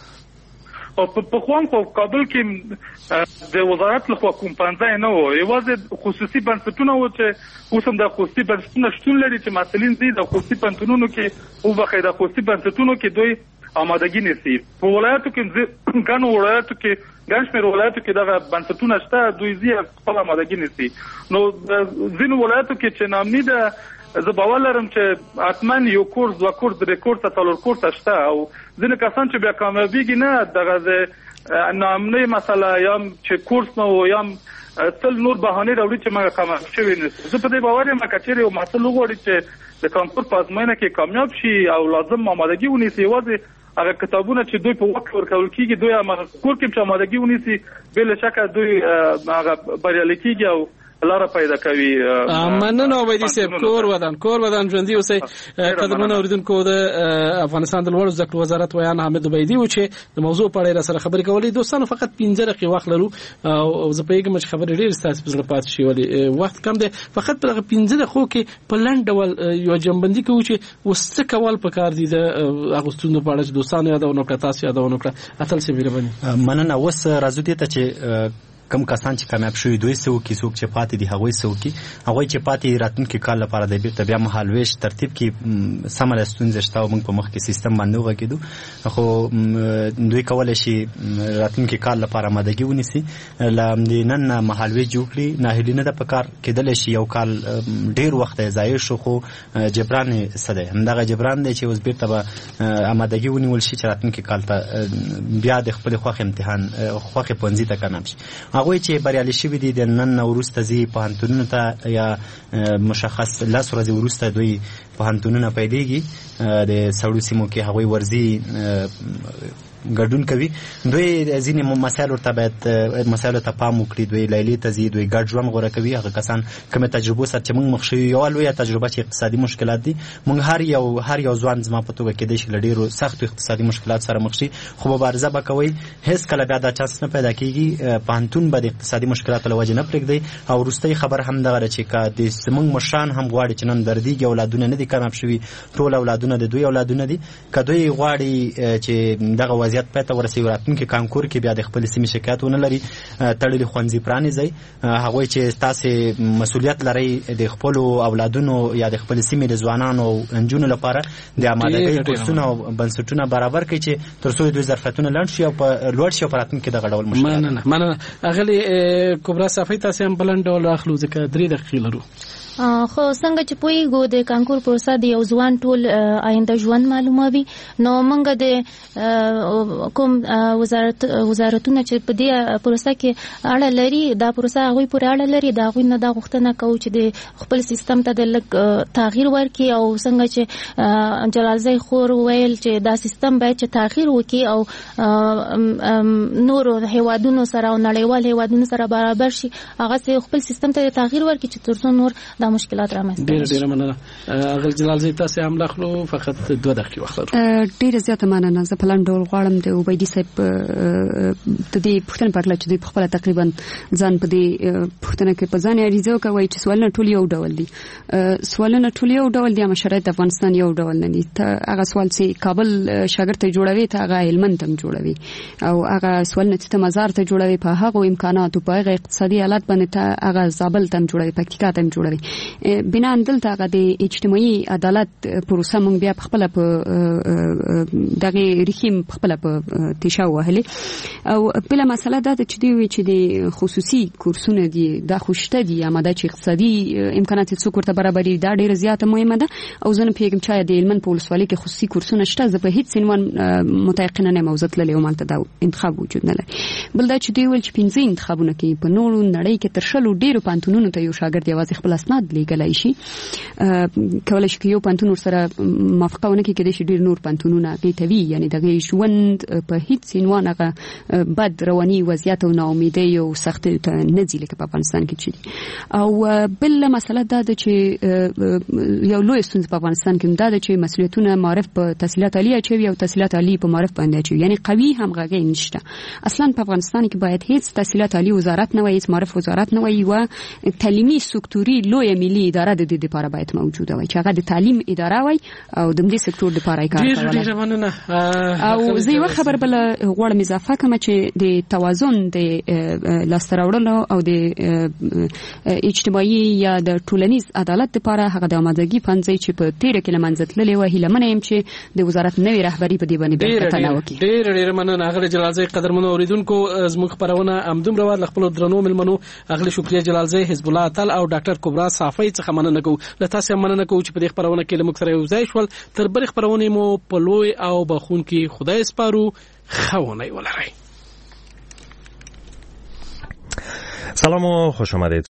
او پخوا په کابل کې د وزارت لخوا کوم پوهنځی نه و یوازې خصوصي بنسټونه وو چې اوس هم د خصوصي بنسټونه شتون لري چې محصلین دي د خصوصي پوهنتونونو کې وبخښئ د خصوصي بنسټونو کې دوی آمادګي نیسي. په ولایتو کې ګڼو ولایتو کې ګڼ شمېر ولایتو کې دغه بنسټونه شته دوی ځي خپل آمادګي نیسي. نو ځینو ولایتو کې چې ناامني ده زه باور لرم چې حتما یو کورس دوه کورس درې کورسه څلور کورسه شته او ځینې کسان چې بیا کامیابیږي نه دغه د ناامنۍ مسله یا چې کورس نه و یا تل نور بهانې راوړي چې موږ کامیاب شوي نه سو. زه په دې باور یم که چېرې یو محصل وغواړي چې د کانکور په ازموینه کې کامیاب شي او لازم آمادګي ونیسي یوازې هغه کتابونه چې دوی په وخت ورکول کېږي دوی کور کې چې آمادګي ونیسي بې له شکه دوی هغه بریالي کېږي او لاره پیدا کوي. مننه عبیدي صاحب. کور ودان ژوندي اوسئ. قدرمن اوریدونکو د افغانستان د لوړو زده کړو وزارت ویان حامد عبیدي و چې د موضوع په اړه سره خبرې کولې. دوستانو فقط 15 دقیقې وخت لرو او زه پوهیږم چې خبرې ډېرې ستاسو په زړه پاتې شي ولې وخت کم دی. فقط په دغه 15 دقیقو کې په لنډ ډول یو جنبندي کوو چې اوس څه کول پکار دي د اغوستونو په اړه چې دوستانو یادونه کړه تاسو یادونه کړه. اتل صاحب مهرباني. مننه. اوس راځو دې ته چې کم کسان چې کامیاب شوي دوی څه وکړي څوک چې پاتې دي هغوی څه وکړي هغوی چې پاتې راتلونکي کال لپاره د بیرته بیا مهالویش ترتیب کې سمه ستونزه شته او موږ په مخکې سیستم باندې وغږېدو خو دوی کولی شي راتلونکي کال لپاره آمادګي ونیسي له همدې نن نه مهالویش جوړ کړي. ناهیلي نه ده پکار کېدلی شي یو کال ډېر وخت یې ضایع شو خو جبران یې څه دی همدغه جبران دی چې اوس بیرته به آمادګي ونیول شي چې راتلونکي کال ته بیا د خپلې خوښې امتحان خوښې پوهنځي ته کامیاب شي. هغوی چې بریالي شوي دي د نن نه وروسته ځي پوهنتونونو ته یا مشخص 10 ورځې وروسته دوی پوهنتونونه پیلېږي د سړو سیمو کې هغوی ورځي ګډون کوي. دوی ځینې مسایل ورته باید مسایلو ته پام وکړي. دوی لیلې ته ځي دوی ګډ ژوند غوره کوي. هغه کسان کومې تجربو سره چې موږ مخ شوي یوه لویه تجربه چې اقتصادي مشکلات دي موږ هر یو ځوان زما په توګه کېدای شي له ډېرو سختو اقتصادي مشکلات سره مخ شي خو مبارزه به کوئ. هېڅ کله بیا دا چانس نه پیدا کېږي. پوهنتون به د اقتصادي مشکلاتو له وجې نه پرېږدي. او وروستۍ خبر هم دغه ده چې که د زموږ مشران هم غواړي چې نن دردېږي اولادونه نه دي کامیاب شوي ټول اولادونه د دوی اولادونه دي که دوی غواړي چې دغه وضعیت پای ته ورسوي راتلونکي کانکور کې بیا د خپلې سیمې شکایت ونه لري تړلي ښوونځي پرانیزئ. هغوی چې تاسې مسؤلیت لرئ د خپلو اولادونو یا د خپلې سیمې د ځوانانو او نجونو لپاره د آمادګۍ کورسونه او بنسټونه برابر کړئ چې تر څو دوی ظرفیتونه لوړ شي او په راتلونکي دغه ډول مشکلات. مننه. اغلې کبرا صافی تاسو هم بلند ډول اخلو ځکه 3 دقیقې لرو. خو څنګه چې پوهیږو د کانکور پروسه د یو ځوان ټول آینده ژوند معلوموي نو موږ د کوم وزارتونه چې په دې پروسه کې اړه لري دا پروسه هغوی پورې اړه لري دا هغوی نه دا غوښتنه کوو چې د خپل سیستم ته د لږ تغییر ورکړي او څنګه چې جلالزی خور ویل چې دا سیستم باید چې تغییر وکړي او نورو هیوادونو سره او نړیوال هیوادونو سره برابر شي هغه خپل سیستم ته تغییر ورکړي چې تر څو نور مشکلات رامنځته شي. ډیره مننه. اغل جلال زی تاسو هم لاخلو فقط 2 دقیقې وخت لرو. ډیره زیاته مننه. زه په لاندول غواړم د عبیدي صاحب ته دې پوښتنه پرله چې دوی په خپل تقریبا ځان په دې پوښتنه کې په ځان اړیزه کوي چې سوالونه ټول یو ډول دي. سوالونه ټول یو ډول دي. مشرعیت افغانستان یو ډول نه دي. هغه سوال چې کابل شاګرد ته جوړوي ته هغه هلمند ته جوړوي او هغه سوالونه چې مزار ته جوړوي په هغه امکاناتو په هغه اقتصادي حالت باندې ته هغه زابل ته جوړوي پکتیکا ته جوړوي. بنا دلته هغه د اجتماعي عدالت پروسه مونږ بیا خپل په دغه ریخیم خپل په تیشا وهلې او بل مسله دا چې دی چې د خصوصي کورسونه دي د خوشته دي اماده چې اقتصادي امکانات څوک ورته برابرې دا ډیره زیاته مهمه ده او زه نه پیګم چې د علم په ولسوالۍ کې خصوصي کورسونه شته زه په هیڅ عنوان متيقنه نه موضوع لري او مالته دا انتخاب وجود نه لري بل دا چې دی ول چې 15 انتخابونه کې په نورو نړۍ کې تر شلو ډیرو پانتونونو ته یو شاګرد یوازې خپل اسناد لیږلی شي کولای شي یو پانتون سره موافقه ونه کړي چې ډیر نور پانتونونه غیتوي یعنی دغه ژوند په هیڅ عنوان هغه بد رواني وضعیت او ناامیدي او سختي ته نه ځي لکه په افغانستان کې چي او بل مسله دا ده چې یو لوی ستونزه په افغانستان کې دا ده چې مسؤلیتونه معرف په تحصیلات عالی اچوي او تحصیلات عالی په معرف باندې اچوي یعنی قوي همغږي نشته اصلا په افغانستان کې باید هیڅ تحصیلات عالی وزارت نه وي هیڅ معرف وزارت نه وي او تعلیمي سکتوري لوی ملي اداره د دې لپاره باید موجوده وي چې هغه د تعلیم اداره وي او د دې سکتور لپاره کار کوي او زه یو خبر بل غواړم اضافه کوم چې د توازن د لاستراوړلو او د اجتماعي یا د ټولنیز عدالت لپاره هغه د آمادګي پنځه چې په 13 کې لمنځتللې و هیله منم چې د وزارت نوې رهبری په دې باندې کتنه وکړي ډېر مننه هغه جلالزی قدرمنو اوریدونکو زموږ خبرونه امدوم رواد خپل درنو ملمنو اغلی شکریه جلالزی حزب الله تعالی او ډاکټر کبرا صافی څخه مننه کوو له تاسو مننه کوو چې په دې خبرونه کې لمک سره یو ځای شول تر بل خبرونه مو په لوی او بخون کې خدای سپارو خونه ولرئ. سلام و خوش آمدید.